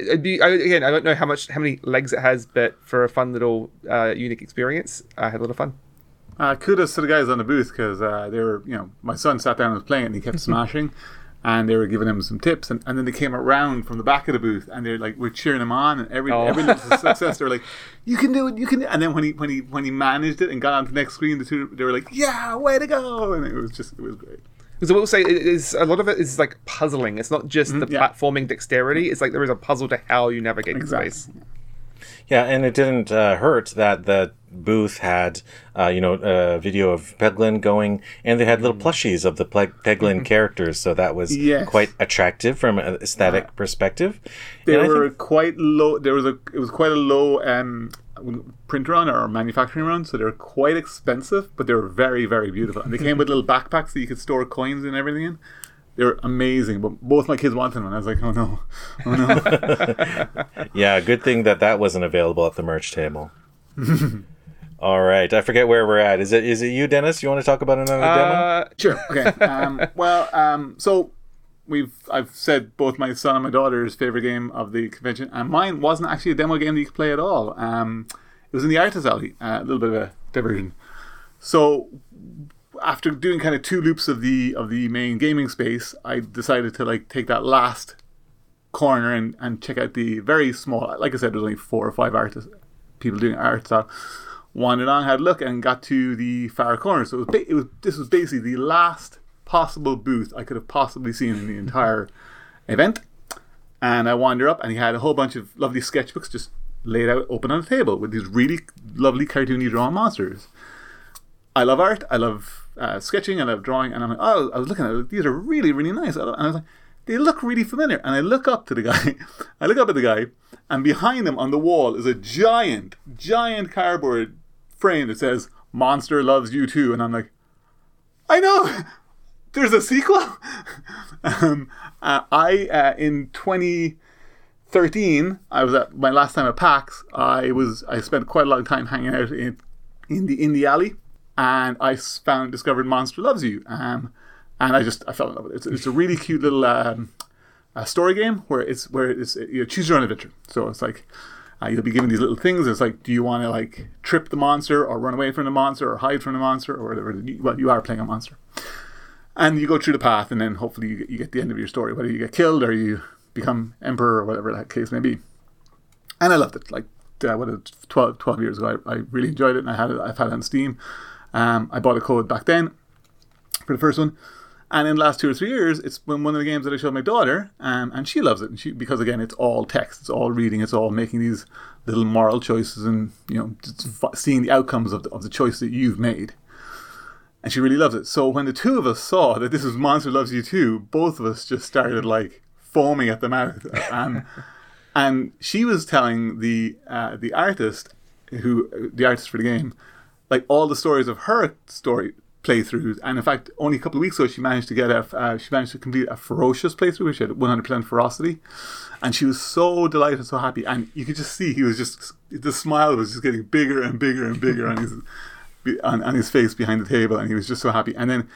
don't know how many legs it has, but for a fun little unique experience, I had a lot of fun. Kudos to the guys on the booth because they were, my son sat down and was playing it and he kept smashing, and they were giving him some tips, and then they came around from the back of the booth and they're like, we're cheering him on, and every little success they were like, you can do it, you can do it. And then when he managed it and got on to the next screen, they were like, yeah, way to go, and it was great. Because I will say, a lot of it is like puzzling. It's not just the platforming dexterity. It's like there is a puzzle to how you navigate the space. Yeah, and it didn't hurt that the booth had, a video of Peglin going, and they had little plushies of the Peglin characters, so that was quite attractive from an aesthetic perspective. They were quite low. It was quite a low print run or manufacturing run, so they were quite expensive, but they were very, very beautiful. And they came with little backpacks that you could store coins and everything in. They were amazing, but both my kids wanted them, and I was like, oh no. Yeah, good thing that wasn't available at the merch table. All right, I forget where we're at. Is it you, Dennis? You want to talk about another demo? Sure. Okay. So I've said both my son and my daughter's favorite game of the convention, and mine wasn't actually a demo game that you could play at all. It was in the Artist Alley, a little bit of a diversion. So after doing kind of two loops of the main gaming space, I decided to like take that last corner and check out the very small. Like I said, there's only 4 or 5 people doing art style. Wandered on, had a look, and got to the far corner. So this was basically the last possible booth I could have possibly seen in the entire event. And I wandered up, and he had a whole bunch of lovely sketchbooks just laid out open on the table with these really lovely cartoony drawn monsters. I love art. I love sketching. I love drawing. And I'm like, I was looking at it. These are really, really nice. And I was like, they look really familiar. And I look up to the guy. I look up at the guy, and behind him on the wall is a giant cardboard frame that says "Monster Loves You Too," and I'm like, I know. There's a sequel. In 2013, I was at my last time at PAX. I spent quite a long time hanging out in the indie alley, and I discovered Monster Loves You, and I fell in love with it. It's a really cute little story game where it's choose your own adventure. So it's like you'll be given these little things. It's like, do you want to like trip the monster or run away from the monster or hide from the monster or whatever? Well, you are playing a monster. And you go through the path, and then hopefully you get the end of your story, whether you get killed or you become emperor or whatever that case may be. And I loved it. Like 12 years ago, I really enjoyed it, and I've had it on Steam. I bought a code back then for the first one, and in the last 2 or 3 years, it's been one of the games that I showed my daughter, and she loves it. And because again, it's all text, it's all reading, it's all making these little moral choices, and just seeing the outcomes of the choice that you've made. And she really loves it. So when the two of us saw that this was Monster Loves You Too, both of us just started like foaming at the mouth. And she was telling the artist for the game, like all the stories of her story playthroughs. And in fact, only a couple of weeks ago, she managed to complete a ferocious playthrough, which had 100% ferocity. And she was so delighted, so happy. And you could just see the smile was just getting bigger and bigger and bigger on his face behind the table, and he was just so happy. And then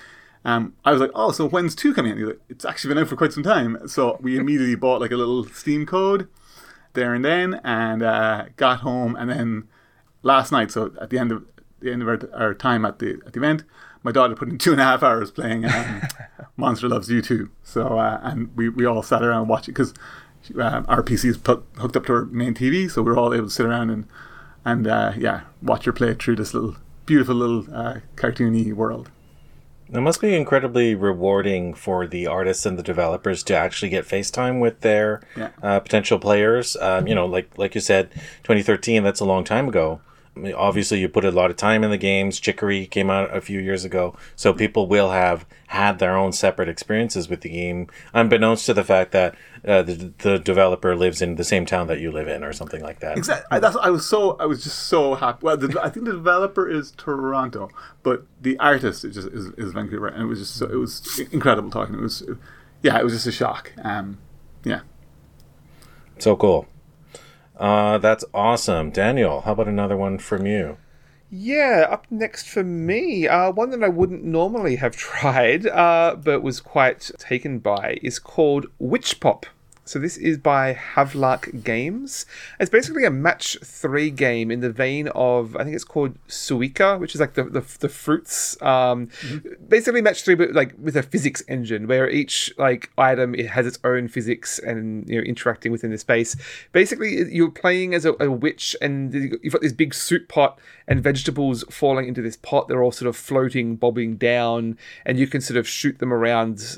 I was like, oh, so when's 2 coming out? He's like, it's actually been out for quite some time. So we immediately bought like a little Steam code there and then, and got home. And then last night, so at the end of our time at the event, my daughter put in 2.5 hours playing Monster Loves You 2. So and we all sat around and watched it because our PC is hooked up to our main TV, so we were all able to sit around and watch her play it through this beautiful little cartoony world. It must be incredibly rewarding for the artists and the developers to actually get FaceTime with their potential players. Like you said, 2013, that's a long time ago. I mean, obviously, you put a lot of time in the games. Chicory came out a few years ago. So people will have had their own separate experiences with the game, unbeknownst to the fact that the developer lives in the same town that you live in or something like that. Exactly. I was just so happy. Well, I think the developer is Toronto, but the artist is Vancouver, and it was incredible talking. It was just a shock. So cool. That's awesome. Daniel, how about another one from you? Yeah, up next for me, one that I wouldn't normally have tried, but was quite taken by, is called Witch Pop. So this is by Havelark Games. It's basically a match 3 game in the vein of, I think it's called Suika, which is like the fruits. Basically match 3, but like with a physics engine, where each like item it has its own physics and interacting within the space. Basically, you're playing as a witch, and you've got this big soup pot and vegetables falling into this pot. They're all sort of floating, bobbing down, and you can sort of shoot them around.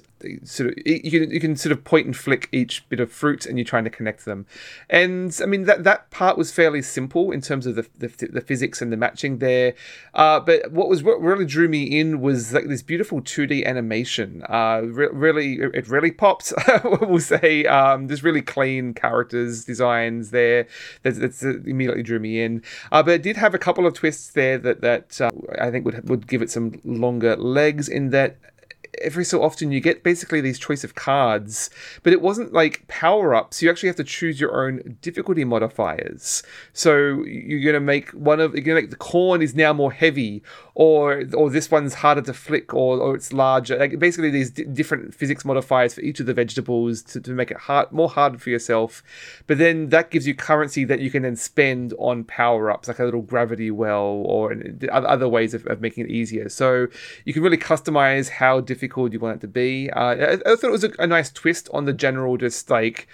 You can sort of point and flick each bit of fruit, and you're trying to connect them. And I mean that part was fairly simple in terms of the physics and the matching there. But what really drew me in was like this beautiful 2D animation. It really popped. We'll say there's really clean characters designs there. That's immediately drew me in. But it did have a couple of twists there that I think would give it some longer legs. In that, every so often you get basically these choice of cards, but it wasn't like power-ups. You actually have to choose your own difficulty modifiers. So you're going to make the corn is now more heavy, or this one's harder to flick, or it's larger. Like basically these different physics modifiers for each of the vegetables to make it more harder for yourself. But then that gives you currency that you can then spend on power-ups, like a little gravity well, or other ways of making it easier. So you can really customize how difficult you want it to be. I thought it was a nice twist on the general just like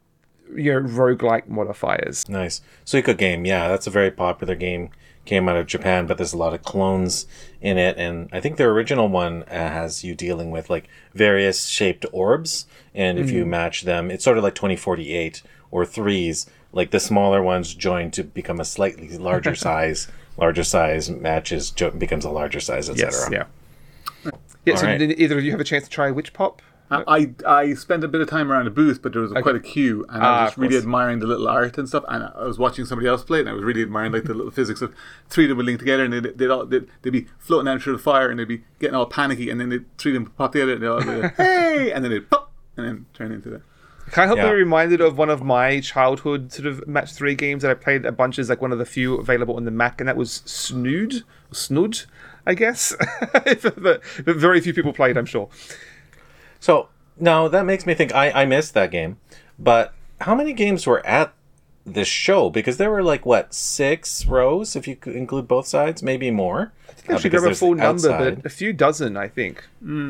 roguelike modifiers. Nice. Suika game, yeah, that's a very popular game. Came out of Japan, but there's a lot of clones in it, and I think the original one has you dealing with like various shaped orbs, and if you match them, it's sort of like 2048 or threes. Like the smaller ones join to become a slightly larger size. Larger size matches becomes a larger size, etc. Yes, yeah. Yeah, so did either of you have a chance to try Witch Pop? I spent a bit of time around the booth, but there was quite a queue, and I was just really admiring the little art and stuff. And I was watching somebody else play it, and I was really admiring like the little physics of 3 of them would link together, and they'd be floating down through the fire, and they'd be getting all panicky, and then 3 of them pop together, and they'd all be like, hey, and then they'd pop, and then turn into that. Can't help but be reminded of one of my childhood sort of match 3 games that I played a bunch, is like one of the few available on the Mac, and that was Snood, I guess. but very few people played, I'm sure. So now that makes me think I missed that game. But how many games were at this show? Because there were like 6 rows if you could include both sides, maybe more. I think I should grab a full number, but a few dozen, I think.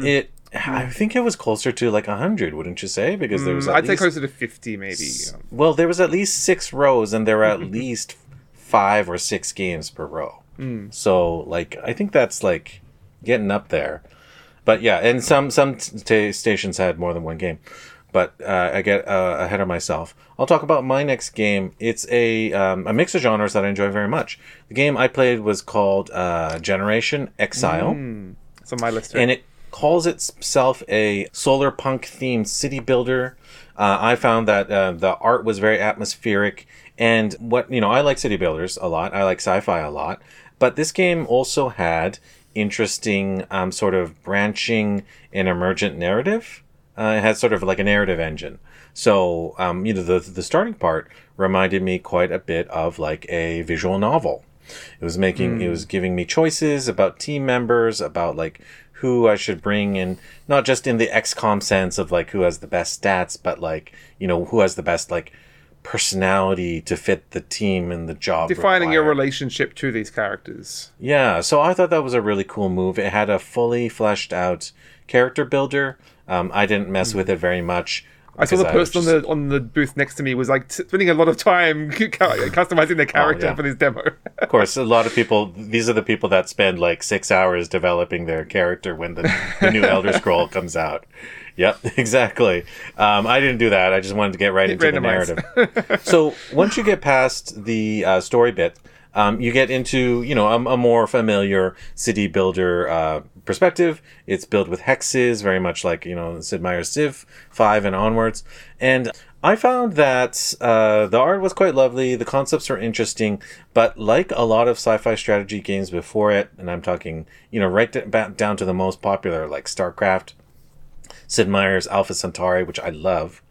I think it was closer to like 100, wouldn't you say? Because there was I'd say closer to 50, maybe. Well, there was at least 6 rows, and there were at least 5 or 6 games per row. So, like, I think that's like getting up there. But yeah, and some stations had more than one game. But I get ahead of myself. I'll talk about my next game. It's a mix of genres that I enjoy very much. The game I played was called Generation Exile. It's on my list too. And it calls itself a solar punk themed city builder. I found that the art was very atmospheric, and I like city builders a lot. I like sci-fi a lot, but this game also had interesting sort of branching and emergent narrative. It has sort of like a narrative engine. So the starting part reminded me quite a bit of like a visual novel. It was giving me choices about team members, about like who I should bring in, not just in the XCOM sense of like who has the best stats, but like, you know, who has the best like personality to fit the team and the job. Defining your required. relationship to these characters. Yeah, so I thought that was a really cool move. It had a fully fleshed out character builder. I didn't mess with it very much. I saw the because was person on the booth next to me was like spending a lot of time customizing their character yeah. for this demo. Of course, a lot of people, these are the people that spend like 6 hours developing their character when the new Elder Scroll comes out. Yep, exactly. I didn't do that. I just wanted to get right into the narrative. So once you get past the story bit, you get into, you know, a more familiar city builder perspective. It's built with hexes, very much like, you know, Sid Meier's Civ 5 and onwards. And I found that the art was quite lovely. The concepts were interesting, but like a lot of sci-fi strategy games before it, and I'm talking, you know, right down to the most popular, like StarCraft, Sid Meier's Alpha Centauri, which I love.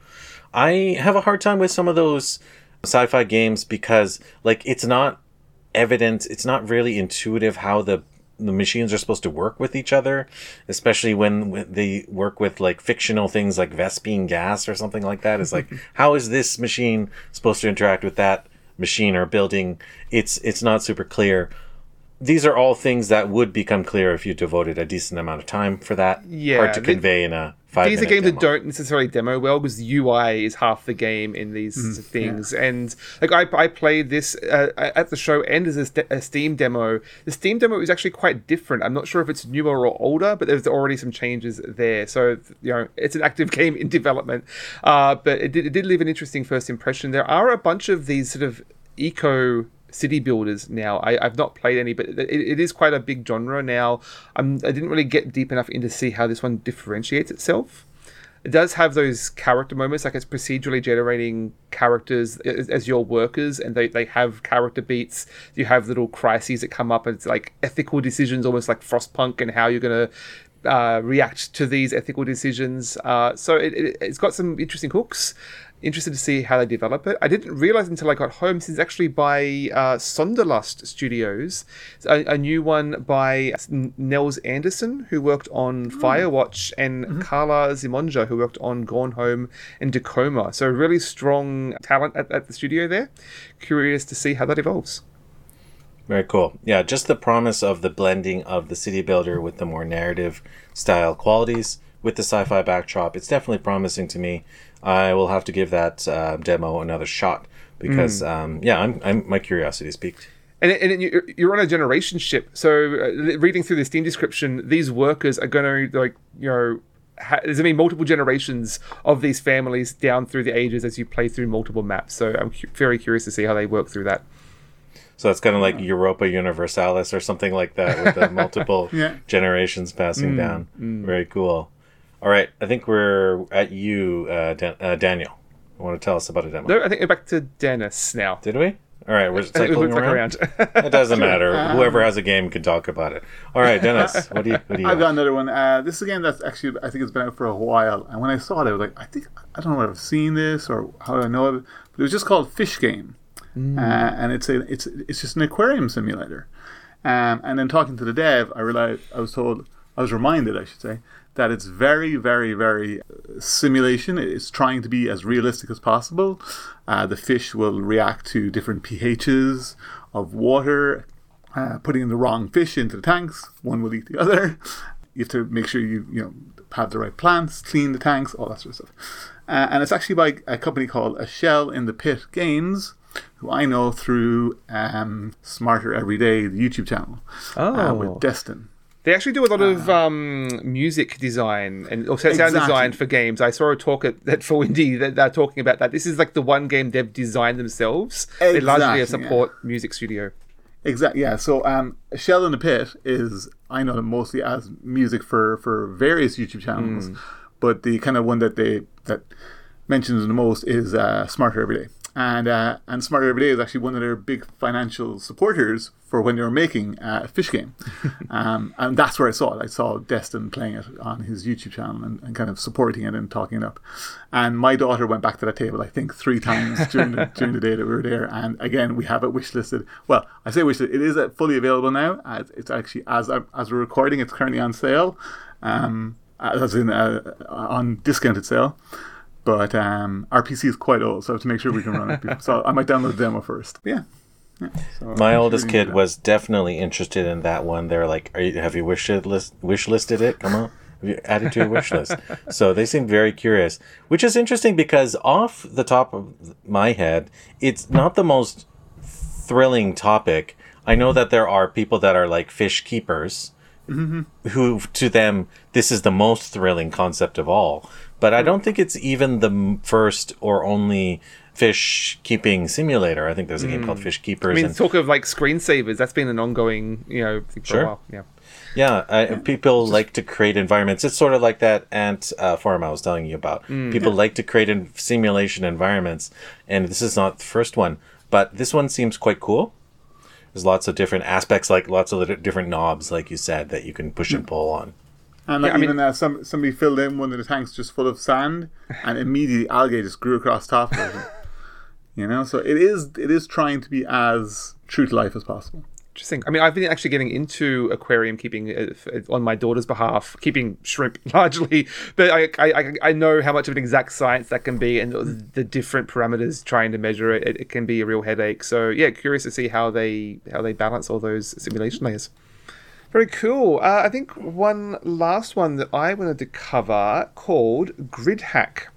I have a hard time with some of those sci-fi games because, like, it's not evident, it's not really intuitive how the machines are supposed to work with each other, especially when they work with like fictional things like Vespene gas or something like that. It's like, how is this machine supposed to interact with that machine or building? It's not super clear. These are all things that would become clear if you devoted a decent amount of time for that. Yeah, hard to convey in a 5-minute These are games demo. that don't necessarily demo well because the UI is half the game in these things. Yeah. And like I played this at the show and as a Steam demo. The Steam demo is actually quite different. I'm not sure if it's newer or older, but there's already some changes there. So, you know, it's an active game in development. But it did leave an interesting first impression. There are a bunch of these sort of eco city builders now. I've not played any, but it is quite a big genre now. I didn't really get deep enough in to see how this one differentiates itself. It does have those character moments, like it's procedurally generating characters as your workers, and they have character beats. You have little crises that come up, and it's like ethical decisions, almost like Frostpunk, and how you're going to react to these ethical decisions. So it's got some interesting hooks. Interested to see how they develop it. I didn't realize until I got home, this is actually by Sonderlust Studios, a new one by Nels Anderson, who worked on Firewatch, and Carla Zimonja, who worked on Gone Home and Tacoma. So really strong talent at the studio there. Curious to see how that evolves. Very cool. Yeah, just the promise of the blending of the city builder with the more narrative style qualities with the sci-fi backdrop. It's definitely promising to me. I will have to give that demo another shot because, I'm my curiosity is piqued. And you're on a generation ship, so reading through the Steam description, these workers are going to, like, you know, there's going to be multiple generations of these families down through the ages as you play through multiple maps. So I'm very curious to see how they work through that. So it's kind of like Europa Universalis or something like that with the multiple generations passing down. Very cool. All right, I think we're at you, Daniel. You want to tell us about a demo? No, I think we're back to Dennis now. Did we? All right, we're cycling around. It doesn't matter. Whoever has a game can talk about it. All right, Dennis, what do you I've got another one. This is a game that's actually, I think it's been out for a while. And when I saw it, I was like, I don't know if I've seen this or how do I know it. But it was just called Fish Game. And it's just an aquarium simulator. And then talking to the dev, I was reminded, I should say, that it's very, very, very simulation. It's trying to be as realistic as possible. The fish will react to different pHs of water. Putting the wrong fish into the tanks, one will eat the other. You have to make sure you have the right plants, clean the tanks, all that sort of stuff. And it's actually by a company called A Shell in the Pit Games, who I know through Smarter Every Day, the YouTube channel, with Destin. They actually do a lot of music design and also sound design for games. I saw a talk at For Indie that they're talking about that. This is like the one game they've designed themselves. They're largely a support music studio. Exactly, yeah. So A Shell in the Pit is, I know them mostly as music for various YouTube channels, but the kind of one that mentions the most is Smarter Every Day. And Smarter Every Day is actually one of their big financial supporters for when they were making a fish game. And that's where I saw it. I saw Destin playing it on his YouTube channel and kind of supporting it and talking it up. And my daughter went back to that table, I think, 3 times during the day that we were there. And again, we have it wishlisted. Well, I say wishlisted. It is fully available now. It's actually, as we're recording, it's currently on sale, as in on discounted sale. But our PC is quite old, so I have to make sure we can run it. So I might download the demo first. But yeah. So my oldest kid was definitely interested in that one. They're like, have you wish listed it? Come on. Have you added to your wish list? So they seem very curious, which is interesting because off the top of my head, it's not the most thrilling topic. I know that there are people that are like fish keepers who, to them, this is the most thrilling concept of all. But I don't think it's even the first or only fish keeping simulator. I think there's a game called Fish Keepers. I mean, talk of like screensavers. That's been an ongoing, thing for a while. Yeah. Yeah, people like to create environments. It's sort of like that ant farm I was telling you about. People like to create simulation environments, and this is not the first one. But this one seems quite cool. There's lots of different aspects, like lots of different knobs, like you said, that you can push and pull on. And somebody filled in one of the tanks just full of sand, and immediately algae just grew across top of it. So it is trying to be as true to life as possible. Interesting. I mean, I've been actually getting into aquarium keeping on my daughter's behalf, keeping shrimp largely, but I know how much of an exact science that can be, and the different parameters trying to measure it. It can be a real headache. So yeah, curious to see how they balance all those simulation layers. Very cool. I think one last one that I wanted to cover called GridHack.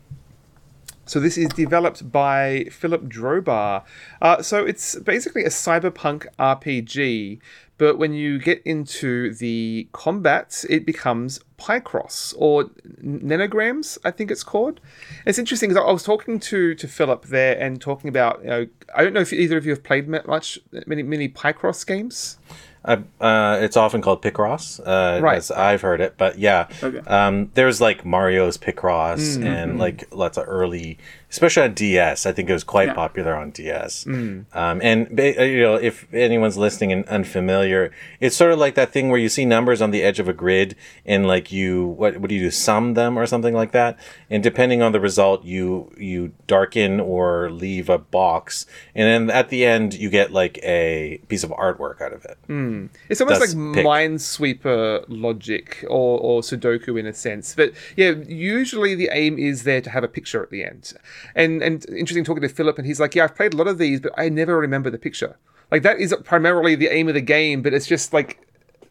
So this is developed by Philip Drobar. So it's basically a cyberpunk RPG, but when you get into the combat, it becomes Picross, or nanograms, I think it's called. And it's interesting because I was talking to Philip there and talking about, I don't know if either of you have played many Picross games. It's often called Picross, right. As I've heard it, but yeah. Okay. There's like Mario's Picross and like lots of early, especially on DS. I think it was quite popular on DS. And if anyone's listening and unfamiliar, it's sort of like that thing where you see numbers on the edge of a grid and like what do you do, sum them or something like that, and depending on the result, you darken or leave a box, and then at the end you get like a piece of artwork out of it. It's almost like Minesweeper logic or Sudoku in a sense. But yeah, usually the aim is there to have a picture at the end. And interesting talking to Philip, and he's like, yeah, I've played a lot of these, but I never remember the picture. Like that is primarily the aim of the game, but it's just like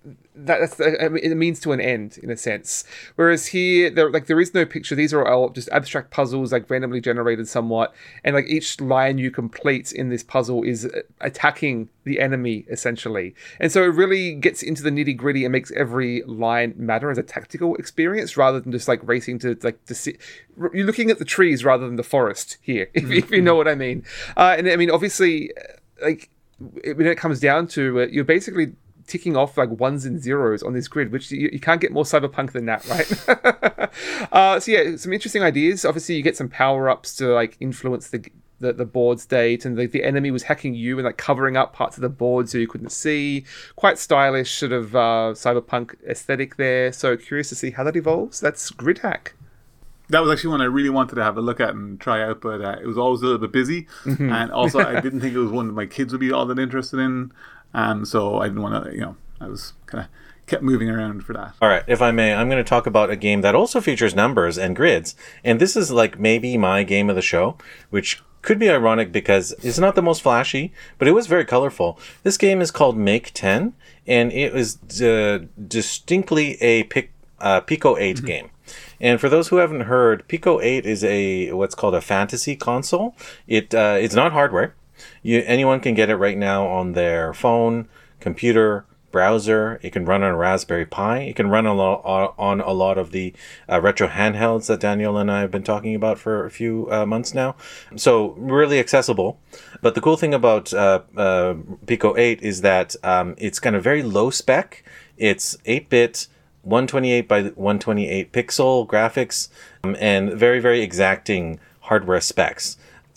it means to an end in a sense. Whereas here, there is no picture. These are all just abstract puzzles, like randomly generated somewhat, and like each line you complete in this puzzle is attacking the enemy essentially. And so it really gets into the nitty gritty and makes every line matter as a tactical experience rather than just like racing to see. You're looking at the trees rather than the forest here, if you know what I mean. And I mean, obviously, like when it comes down to it, you're basically ticking off like ones and zeros on this grid, which you can't get more cyberpunk than that, right? So yeah, some interesting ideas. Obviously, you get some power-ups to like influence the board state, and the enemy was hacking you and like covering up parts of the board so you couldn't see. Quite stylish sort of cyberpunk aesthetic there. So curious to see how that evolves. That's GridHack. That was actually one I really wanted to have a look at and try out, but it was always a little bit busy, and also I didn't think it was one that my kids would be all that interested in. So I didn't want to, I was kind of kept moving around for that. All right, if I may, I'm going to talk about a game that also features numbers and grids. And this is like maybe my game of the show, which could be ironic because it's not the most flashy, but it was very colorful. This game is called Make 10, and it was distinctly a Pico 8 game. And for those who haven't heard, Pico 8 is what's called a fantasy console. It's not hardware. Anyone can get it right now on their phone, computer, browser. It can run on a Raspberry Pi. It can run on a lot of the retro handhelds that Daniel and I have been talking about for a few months now. So really accessible. But the cool thing about Pico 8 is that it's kind of very low spec. It's 8-bit, 128 by 128 pixel graphics, and very, very exacting hardware specs.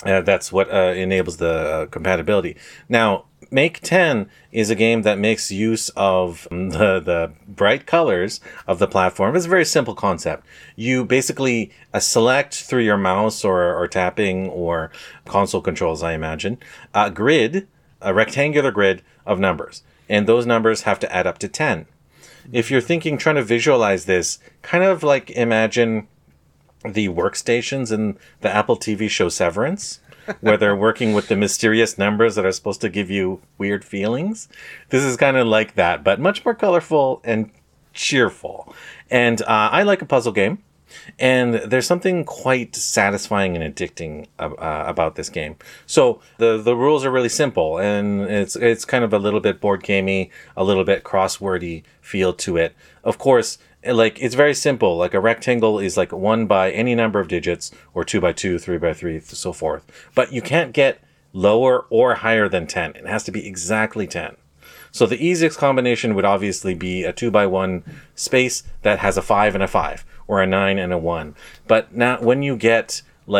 That's what enables the compatibility. Now, Make 10 is a game that makes use of the bright colors of the platform. It's a very simple concept. You basically select through your mouse or tapping or console controls, I imagine, a rectangular grid of numbers. And those numbers have to add up to 10. If you're trying to visualize this, kind of like imagine the workstations in the Apple TV show Severance, where they're working with the mysterious numbers that are supposed to give you weird feelings. This is kind of like that, but much more colorful and cheerful. And I like a puzzle game, and there's something quite satisfying and addicting about this game. So the rules are really simple, and it's kind of a little bit board gamey, a little bit crosswordy feel to it. Of course, it's very simple. Like a rectangle is like 1 by any number of digits, or 2 by 2, 3 by 3, so forth. But you can't get lower or higher than 10. It has to be exactly 10. So the easiest combination would obviously be a 2 by 1 space that has a 5 and a 5, or a 9 and a 1. But now when you get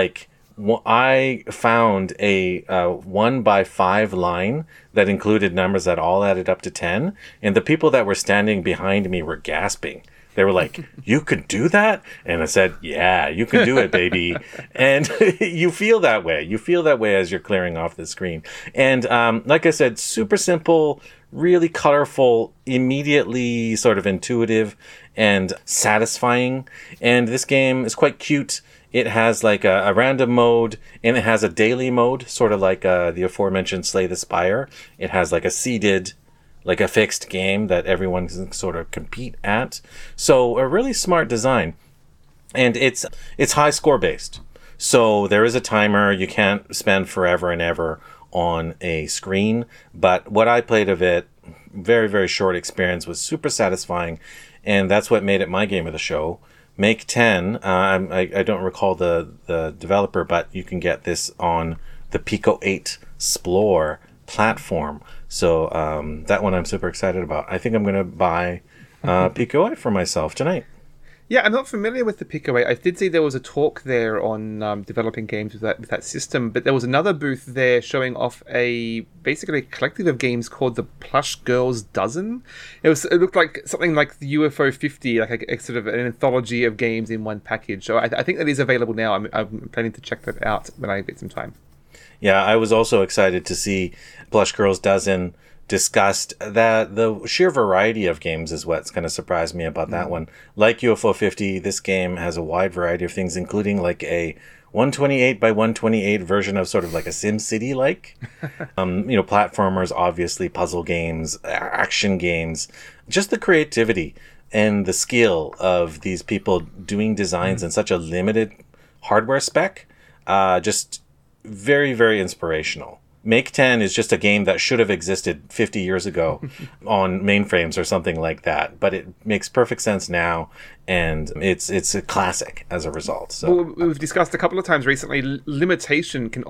I found a 1 by 5 line that included numbers that all added up to 10, and the people that were standing behind me were gasping. They were like, "You could do that?" And I said, "Yeah, you can do it, baby." And you feel that way. You feel that way as you're clearing off the screen. And like I said, super simple, really colorful, immediately sort of intuitive and satisfying. And this game is quite cute. It has like a random mode, and it has a daily mode, sort of like the aforementioned Slay the Spire. It has like a seeded, like a fixed game that everyone can sort of compete at. So a really smart design. And it's high score based. So there is a timer. You can't spend forever and ever on a screen. But what I played of it, very, very short experience, was super satisfying. And that's what made it my game of the show. Make 10, I don't recall the developer, but you can get this on the Pico 8 Splore platform. So that one I'm super excited about. I think I'm going to buy Pico 8 for myself tonight. Yeah, I'm not familiar with the Pico 8. I did see there was a talk there on developing games with that system, but there was another booth there showing off basically a collective of games called the Plush Girls Dozen. It looked like something like the UFO 50, like a sort of an anthology of games in one package. So I think that is available now. I'm planning to check that out when I get some time. Yeah, I was also excited to see Plush Girls Dozen discussed. That the sheer variety of games is what's going to surprise me about that one. Like UFO 50, this game has a wide variety of things, including like a 128 by 128 version of sort of like a SimCity like. Platformers, obviously, puzzle games, action games, just the creativity and the skill of these people doing designs in such a limited hardware spec. Just very, very inspirational. Make 10 is just a game that should have existed 50 years ago on mainframes or something like that, but it makes perfect sense now, and it's a classic as a result. So well, we've discussed a couple of times recently, limitation can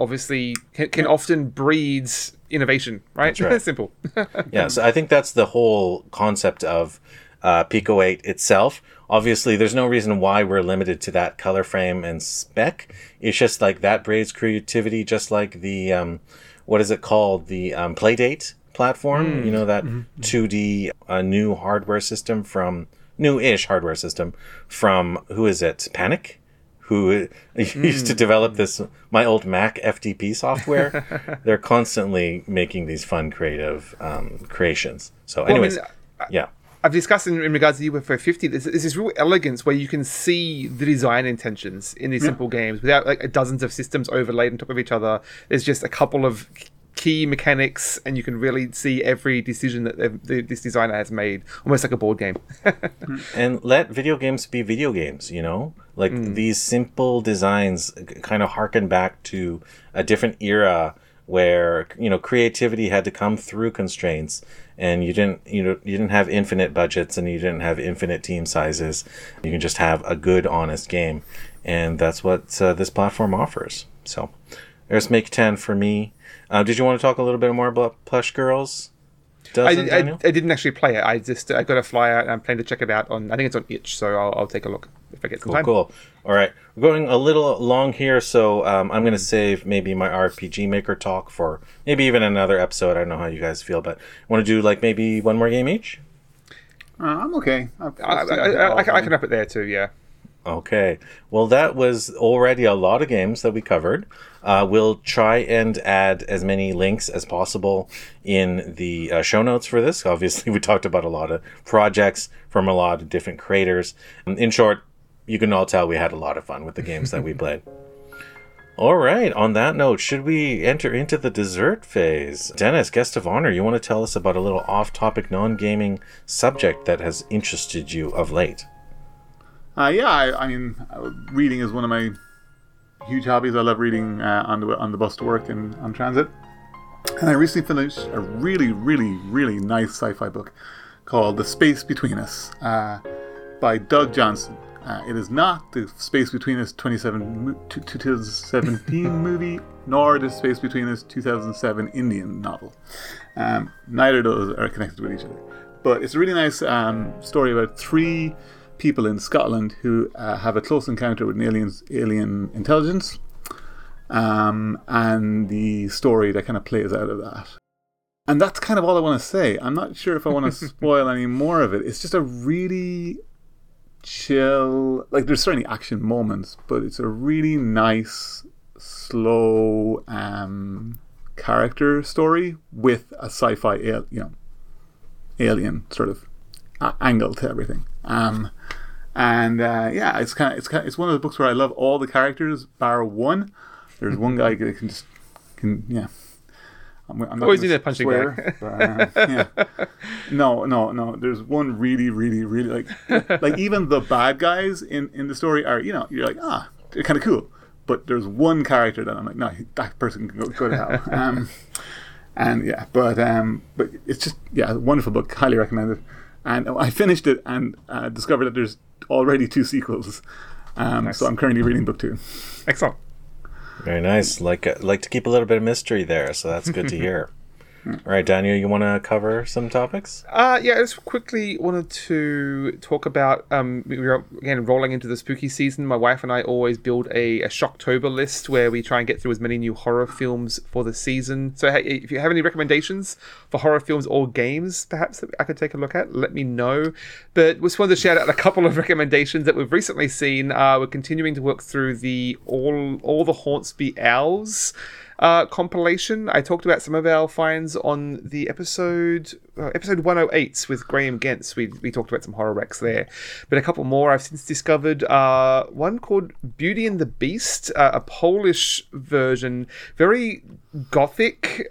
often breed innovation, right? That's right. Simple. Yeah, so I think that's the whole concept of Pico 8 itself. Obviously, there's no reason why we're limited to that color frame and spec. It's just like that breeds creativity, just like the what is it called? The Playdate platform. That 2D new hardware system from new-ish hardware system from who is it? Panic, who used to develop this my old Mac FTP software. They're constantly making these fun, creative creations. So, anyways, yeah. I've discussed in regards to UFO 50, there's this real elegance where you can see the design intentions in these simple games without like dozens of systems overlaid on top of each other. There's just a couple of key mechanics, and you can really see every decision that this designer has made, almost like a board game. And let video games be video games, these simple designs kind of harken back to a different era where creativity had to come through constraints, and you didn't have infinite budgets, and you didn't have infinite team sizes. You can just have a good, honest game, and that's what this platform offers. So there's Make 10 for me. Did you want to talk a little bit more about Plush Girls? I didn't actually play it. I got a flyer and I'm planning to check it out on. I think it's on itch, so I'll take a look. if I get some Cool, time. cool. All right. We're going a little long here, so I'm going to save maybe my RPG Maker talk for maybe even another episode. I don't know how you guys feel, but want to do like maybe one more game each? I'm okay. I can up it there too, yeah. Okay. Well, that was already a lot of games that we covered. We'll try and add as many links as possible in the show notes for this. Obviously, we talked about a lot of projects from a lot of different creators. In short, you can all tell we had a lot of fun with the games that we played. All right. On that note, should we enter into the dessert phase? Dennis, guest of honor, you want to tell us about a little off-topic, non-gaming subject that has interested you of late? I mean, reading is one of my huge hobbies. I love reading on the bus to work and on transit. And I recently finished a really, really, really nice sci-fi book called The Space Between Us by Doug Johnson. It is not the Space Between Us 2017 movie, nor the Space Between Us 2007 Indian novel. Neither of those are connected with each other. But it's a really nice story about three people in Scotland who have a close encounter with an alien intelligence, and the story that kind of plays out of that. And that's kind of all I want to say. I'm not sure if I want to spoil any more of it. It's just a really chill, like there's certainly action moments, but it's a really nice, slow character story with a sci-fi alien sort of angle to everything. It's one of the books where I love all the characters bar one. There's one guy that can I'm not always need a punching bag. No. There's one really, really, really like even the bad guys in the story are, you're like, they're kind of cool. But there's one character that I'm like, no, that person can go to hell. But it's just a wonderful book. Highly recommend it. And I finished it and discovered that there's already 2 sequels. Nice. So I'm currently reading book 2. Excellent. Very nice. Like to keep a little bit of mystery there, so that's good to hear. All right, Daniel, you want to cover some topics? I just quickly wanted to talk about, we're again rolling into the spooky season. My wife and I always build a Shocktober list where we try and get through as many new horror films for the season. So hey, if you have any recommendations for horror films or games, perhaps that I could take a look at, let me know. But we just wanted to shout out a couple of recommendations that we've recently seen. We're continuing to work through the All the Haunts Be Ours compilation. I talked about some of our finds on the episode 108 with Graham Gentz. We talked about some horror wrecks there, but a couple more I've since discovered. One called Beauty and the Beast, a Polish version, very gothic,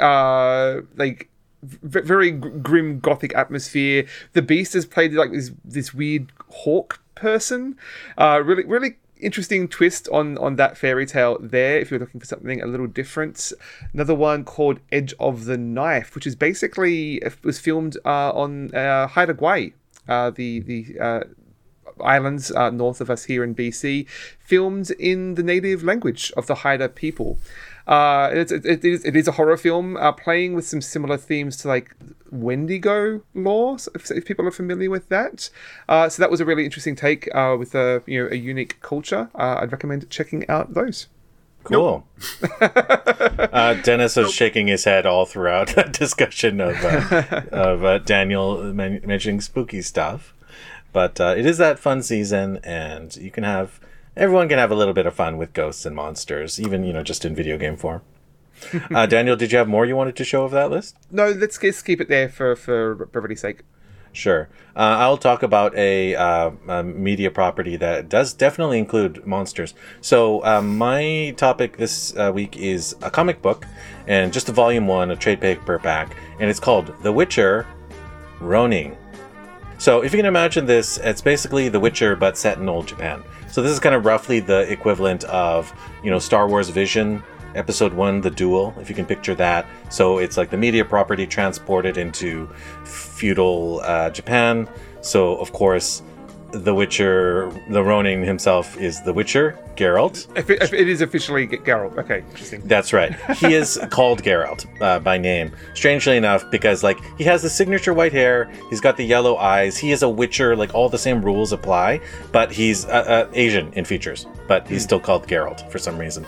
very grim gothic atmosphere. The Beast is played like this weird hawk person. Really, really interesting twist on that fairy tale there, if you're looking for something a little different. Another one called Edge of the Knife, which is basically, it was filmed on Haida Gwaii, the islands north of us here in BC, filmed in the native language of the Haida people. It is a horror film playing with some similar themes to like Wendigo lore, if people are familiar with that. So that was a really interesting take with a unique culture. I'd recommend checking out those. Cool. Nope. Dennis was shaking his head all throughout that discussion of Daniel mentioning spooky stuff. But it is that fun season, and everyone can have a little bit of fun with ghosts and monsters, even, just in video game form. Daniel, did you have more you wanted to show of that list? No, let's just keep it there for brevity's sake. Sure. I'll talk about a media property that does definitely include monsters. So my topic this week is a comic book, and just a volume 1, a trade paperback, and it's called The Witcher Ronin. So if you can imagine this, it's basically The Witcher, but set in old Japan. So this is kind of roughly the equivalent of, Star Wars Vision, Episode 1, The Duel, if you can picture that. So it's like the media property transported into feudal Japan. So, of course, the Witcher, the Ronin himself is the Witcher, Geralt. If it is officially Geralt. Okay, interesting. That's right. He is called Geralt by name. Strangely enough, because like he has the signature white hair, he's got the yellow eyes. He is a Witcher. Like all the same rules apply, but he's Asian in features. But he's still called Geralt for some reason.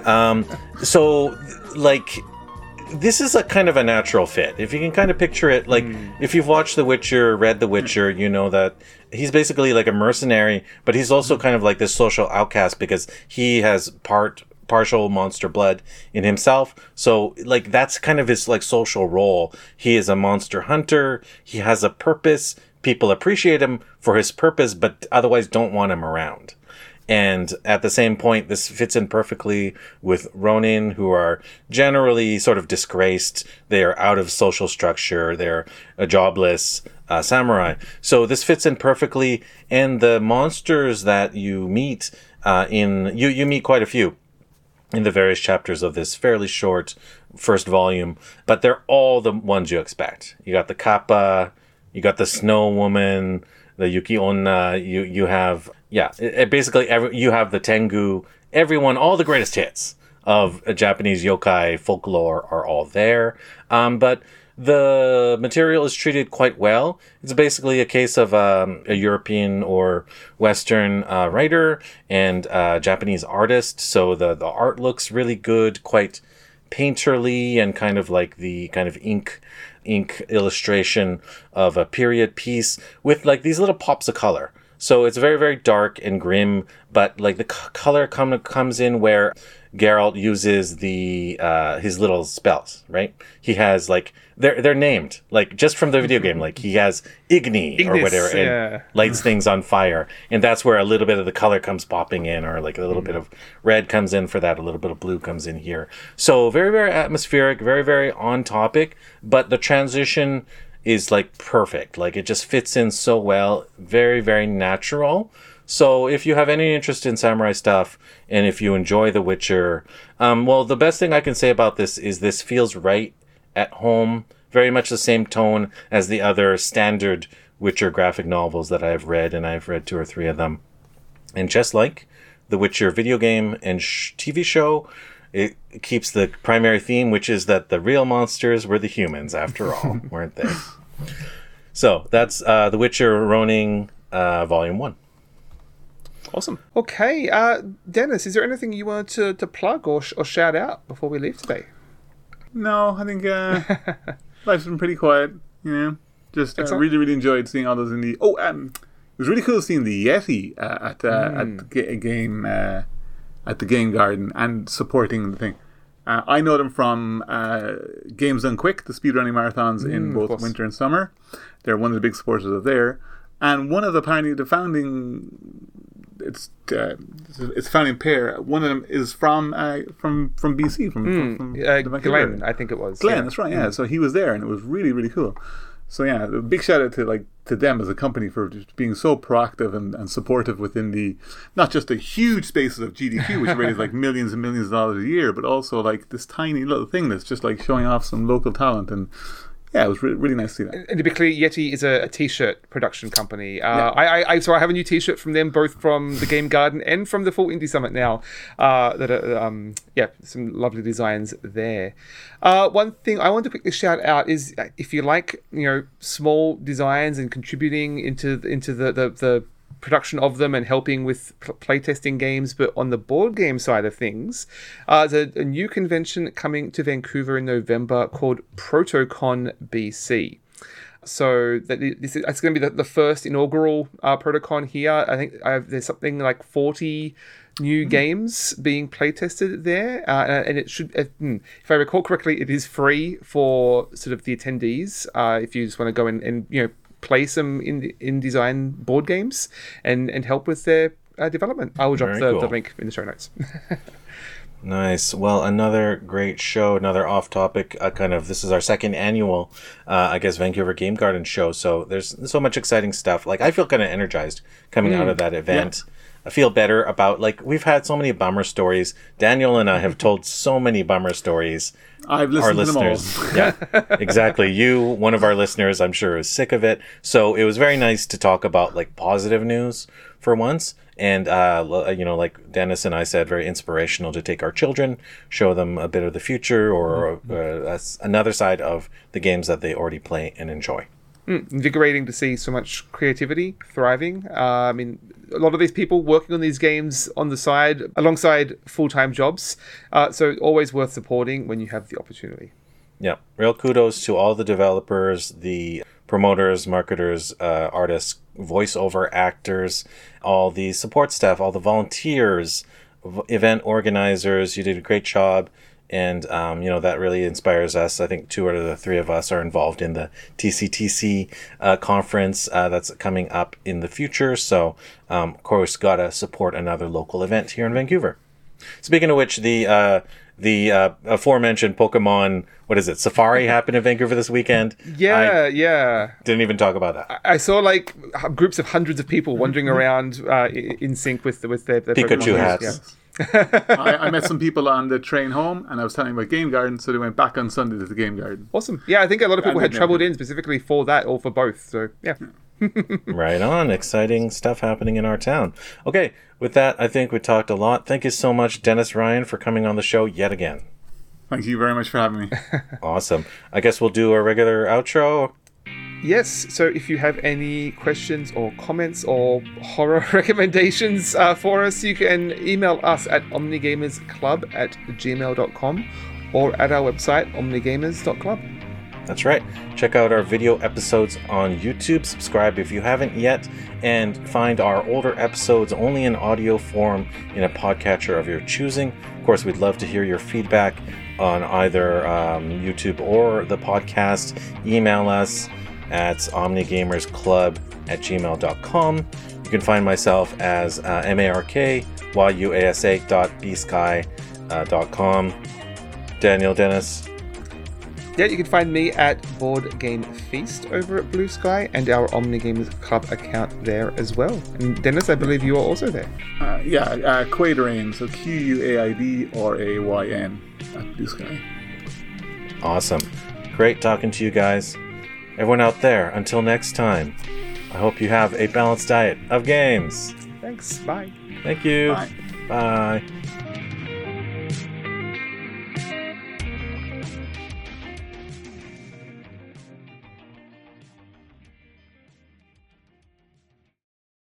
So like. This is a kind of a natural fit. If you can kind of picture it, like if you've watched The Witcher, read The Witcher, you know that he's basically like a mercenary, but he's also kind of like this social outcast because he has partial monster blood in himself. So like that's kind of his like social role. He is a monster hunter. He has a purpose. People appreciate him for his purpose, but otherwise don't want him around. And at the same point, this fits in perfectly with Ronin, who are generally sort of disgraced. They are out of social structure. They're a jobless samurai. So this fits in perfectly. And the monsters that you meet you meet quite a few in the various chapters of this fairly short first volume, but they're all the ones you expect. You got the Kappa, you got the Snow Woman, the Yuki Onna, you have... Yeah, basically, you have the Tengu, everyone, all the greatest hits of Japanese yokai folklore are all there. But the material is treated quite well. It's basically a case of a European or Western writer and Japanese artist. So the art looks really good, quite painterly, and kind of like the kind of ink illustration of a period piece with like these little pops of color. So it's very, very dark and grim, but like the color comes in where Geralt uses the his little spells, right? He has like they're named like just from the video game. Like he has Ignis or whatever, and lights things on fire, and that's where a little bit of the color comes popping in, or like a little bit of red comes in for that, a little bit of blue comes in here. So very, very atmospheric, very, very on topic, but the transition is like perfect. Like it just fits in so well, very, very natural. So if you have any interest in samurai stuff, and if you enjoy The Witcher, well, the best thing I can say about this is this feels right at home, very much the same tone as the other standard Witcher graphic novels that I've read, and I've read 2 or 3 of them. And just like The Witcher video game and TV show, it keeps the primary theme, which is that the real monsters were the humans after all, weren't they? So that's The Witcher Ronin Volume 1. Awesome. Okay, Dennis, is there anything you wanted to plug or shout out before we leave today? No, I think life's been pretty quiet, you know. Just really, really enjoyed seeing all those in the... Oh, it was really cool seeing the Yeti at the Game Garden and supporting the thing. I know them from Games Done Quick, the speedrunning marathons in both winter and summer. They're one of the big supporters of there. And one of the founding... It's founding pair. One of them is from BC, from Glenn, I think it was. Glenn, that's right. Yeah, so he was there, and it was really, really cool. So yeah, a big shout out to them as a company for just being so proactive and supportive within the not just the huge spaces of GDQ, which raises like millions and millions of dollars a year, but also like this tiny little thing that's just like showing off some local talent. And yeah, it was really nice to see that. And to be clear, Yeti is a t-shirt production company. I have a new t-shirt from them, both from the Game Garden and from the Full Indie Summit now. That are, some lovely designs there. One thing I want to quickly shout out is if you like, small designs and contributing into the production of them and helping with playtesting games, but on the board game side of things, there's a new convention coming to Vancouver in November called Protocon BC. So it's going to be the first inaugural Protocon here. I think there's something like 40 new games being playtested there, and it should, if I recall correctly, it is free for sort of the attendees if you just want to go and play some in design board games and help with their development. I will drop the link in the show notes. Nice. Well, another great show, another off-topic this is our second annual, Vancouver Game Garden show. So there's so much exciting stuff. Like I feel kind of energized coming out of that event. feel better about, like, we've had so many bummer stories. Daniel and I have told so many bummer stories. I've listened to them all. Yeah, exactly. You, one of our listeners, I'm sure, is sick of it. So it was very nice to talk about, like, positive news for once. And, like Dennis and I said, very inspirational to take our children, show them a bit of the future or another side of the games that they already play and enjoy. Invigorating to see so much creativity thriving. I mean, a lot of these people working on these games on the side alongside full-time jobs. So always worth supporting when you have the opportunity. Yeah. Real kudos to all the developers, the promoters, marketers, artists, voiceover actors, all the support staff, all the volunteers, event organizers. You did a great job. And, that really inspires us. I think 2 out of the 3 of us are involved in the TCTC conference that's coming up in the future. So, of course, got to support another local event here in Vancouver. Speaking of which, the aforementioned Pokemon, what is it, Safari happened in Vancouver this weekend. Yeah. Didn't even talk about that. I saw like groups of hundreds of people wandering around in sync with their Pikachu Pokemon hats. Yeah. I met some people on the train home, and I was telling them about Game Garden, so they went back on Sunday to the Game Garden. Awesome. Yeah, I think a lot of people had travelled in specifically for that or for both. So, yeah. Right on. Exciting stuff happening in our town. Okay, with that, I think we talked a lot. Thank you so much, Dennis Ryan, for coming on the show yet again. Thank you very much for having me. Awesome. I guess we'll do our regular outro. Yes, so if you have any questions or comments or horror recommendations for us, you can email us at omnigamersclub@gmail.com or at our website, omnigamers.club. That's right. Check out our video episodes on YouTube. Subscribe if you haven't yet. And find our older episodes only in audio form in a podcatcher of your choosing. Of course, we'd love to hear your feedback on either YouTube or the podcast. Email us at omnigamersclub@gmail.com. You can find myself as markyuasa.bsky.com. Daniel, Dennis. Yeah, you can find me at Board Game Feast over at Blue Sky and our Omnigamers Club account there as well. And Dennis, I believe you are also there. Quaidrain, so QUAIDRAYN at Blue Sky. Awesome. Great talking to you guys. Everyone out there, until next time, I hope you have a balanced diet of games. Thanks. Bye. Thank you. Bye. Bye.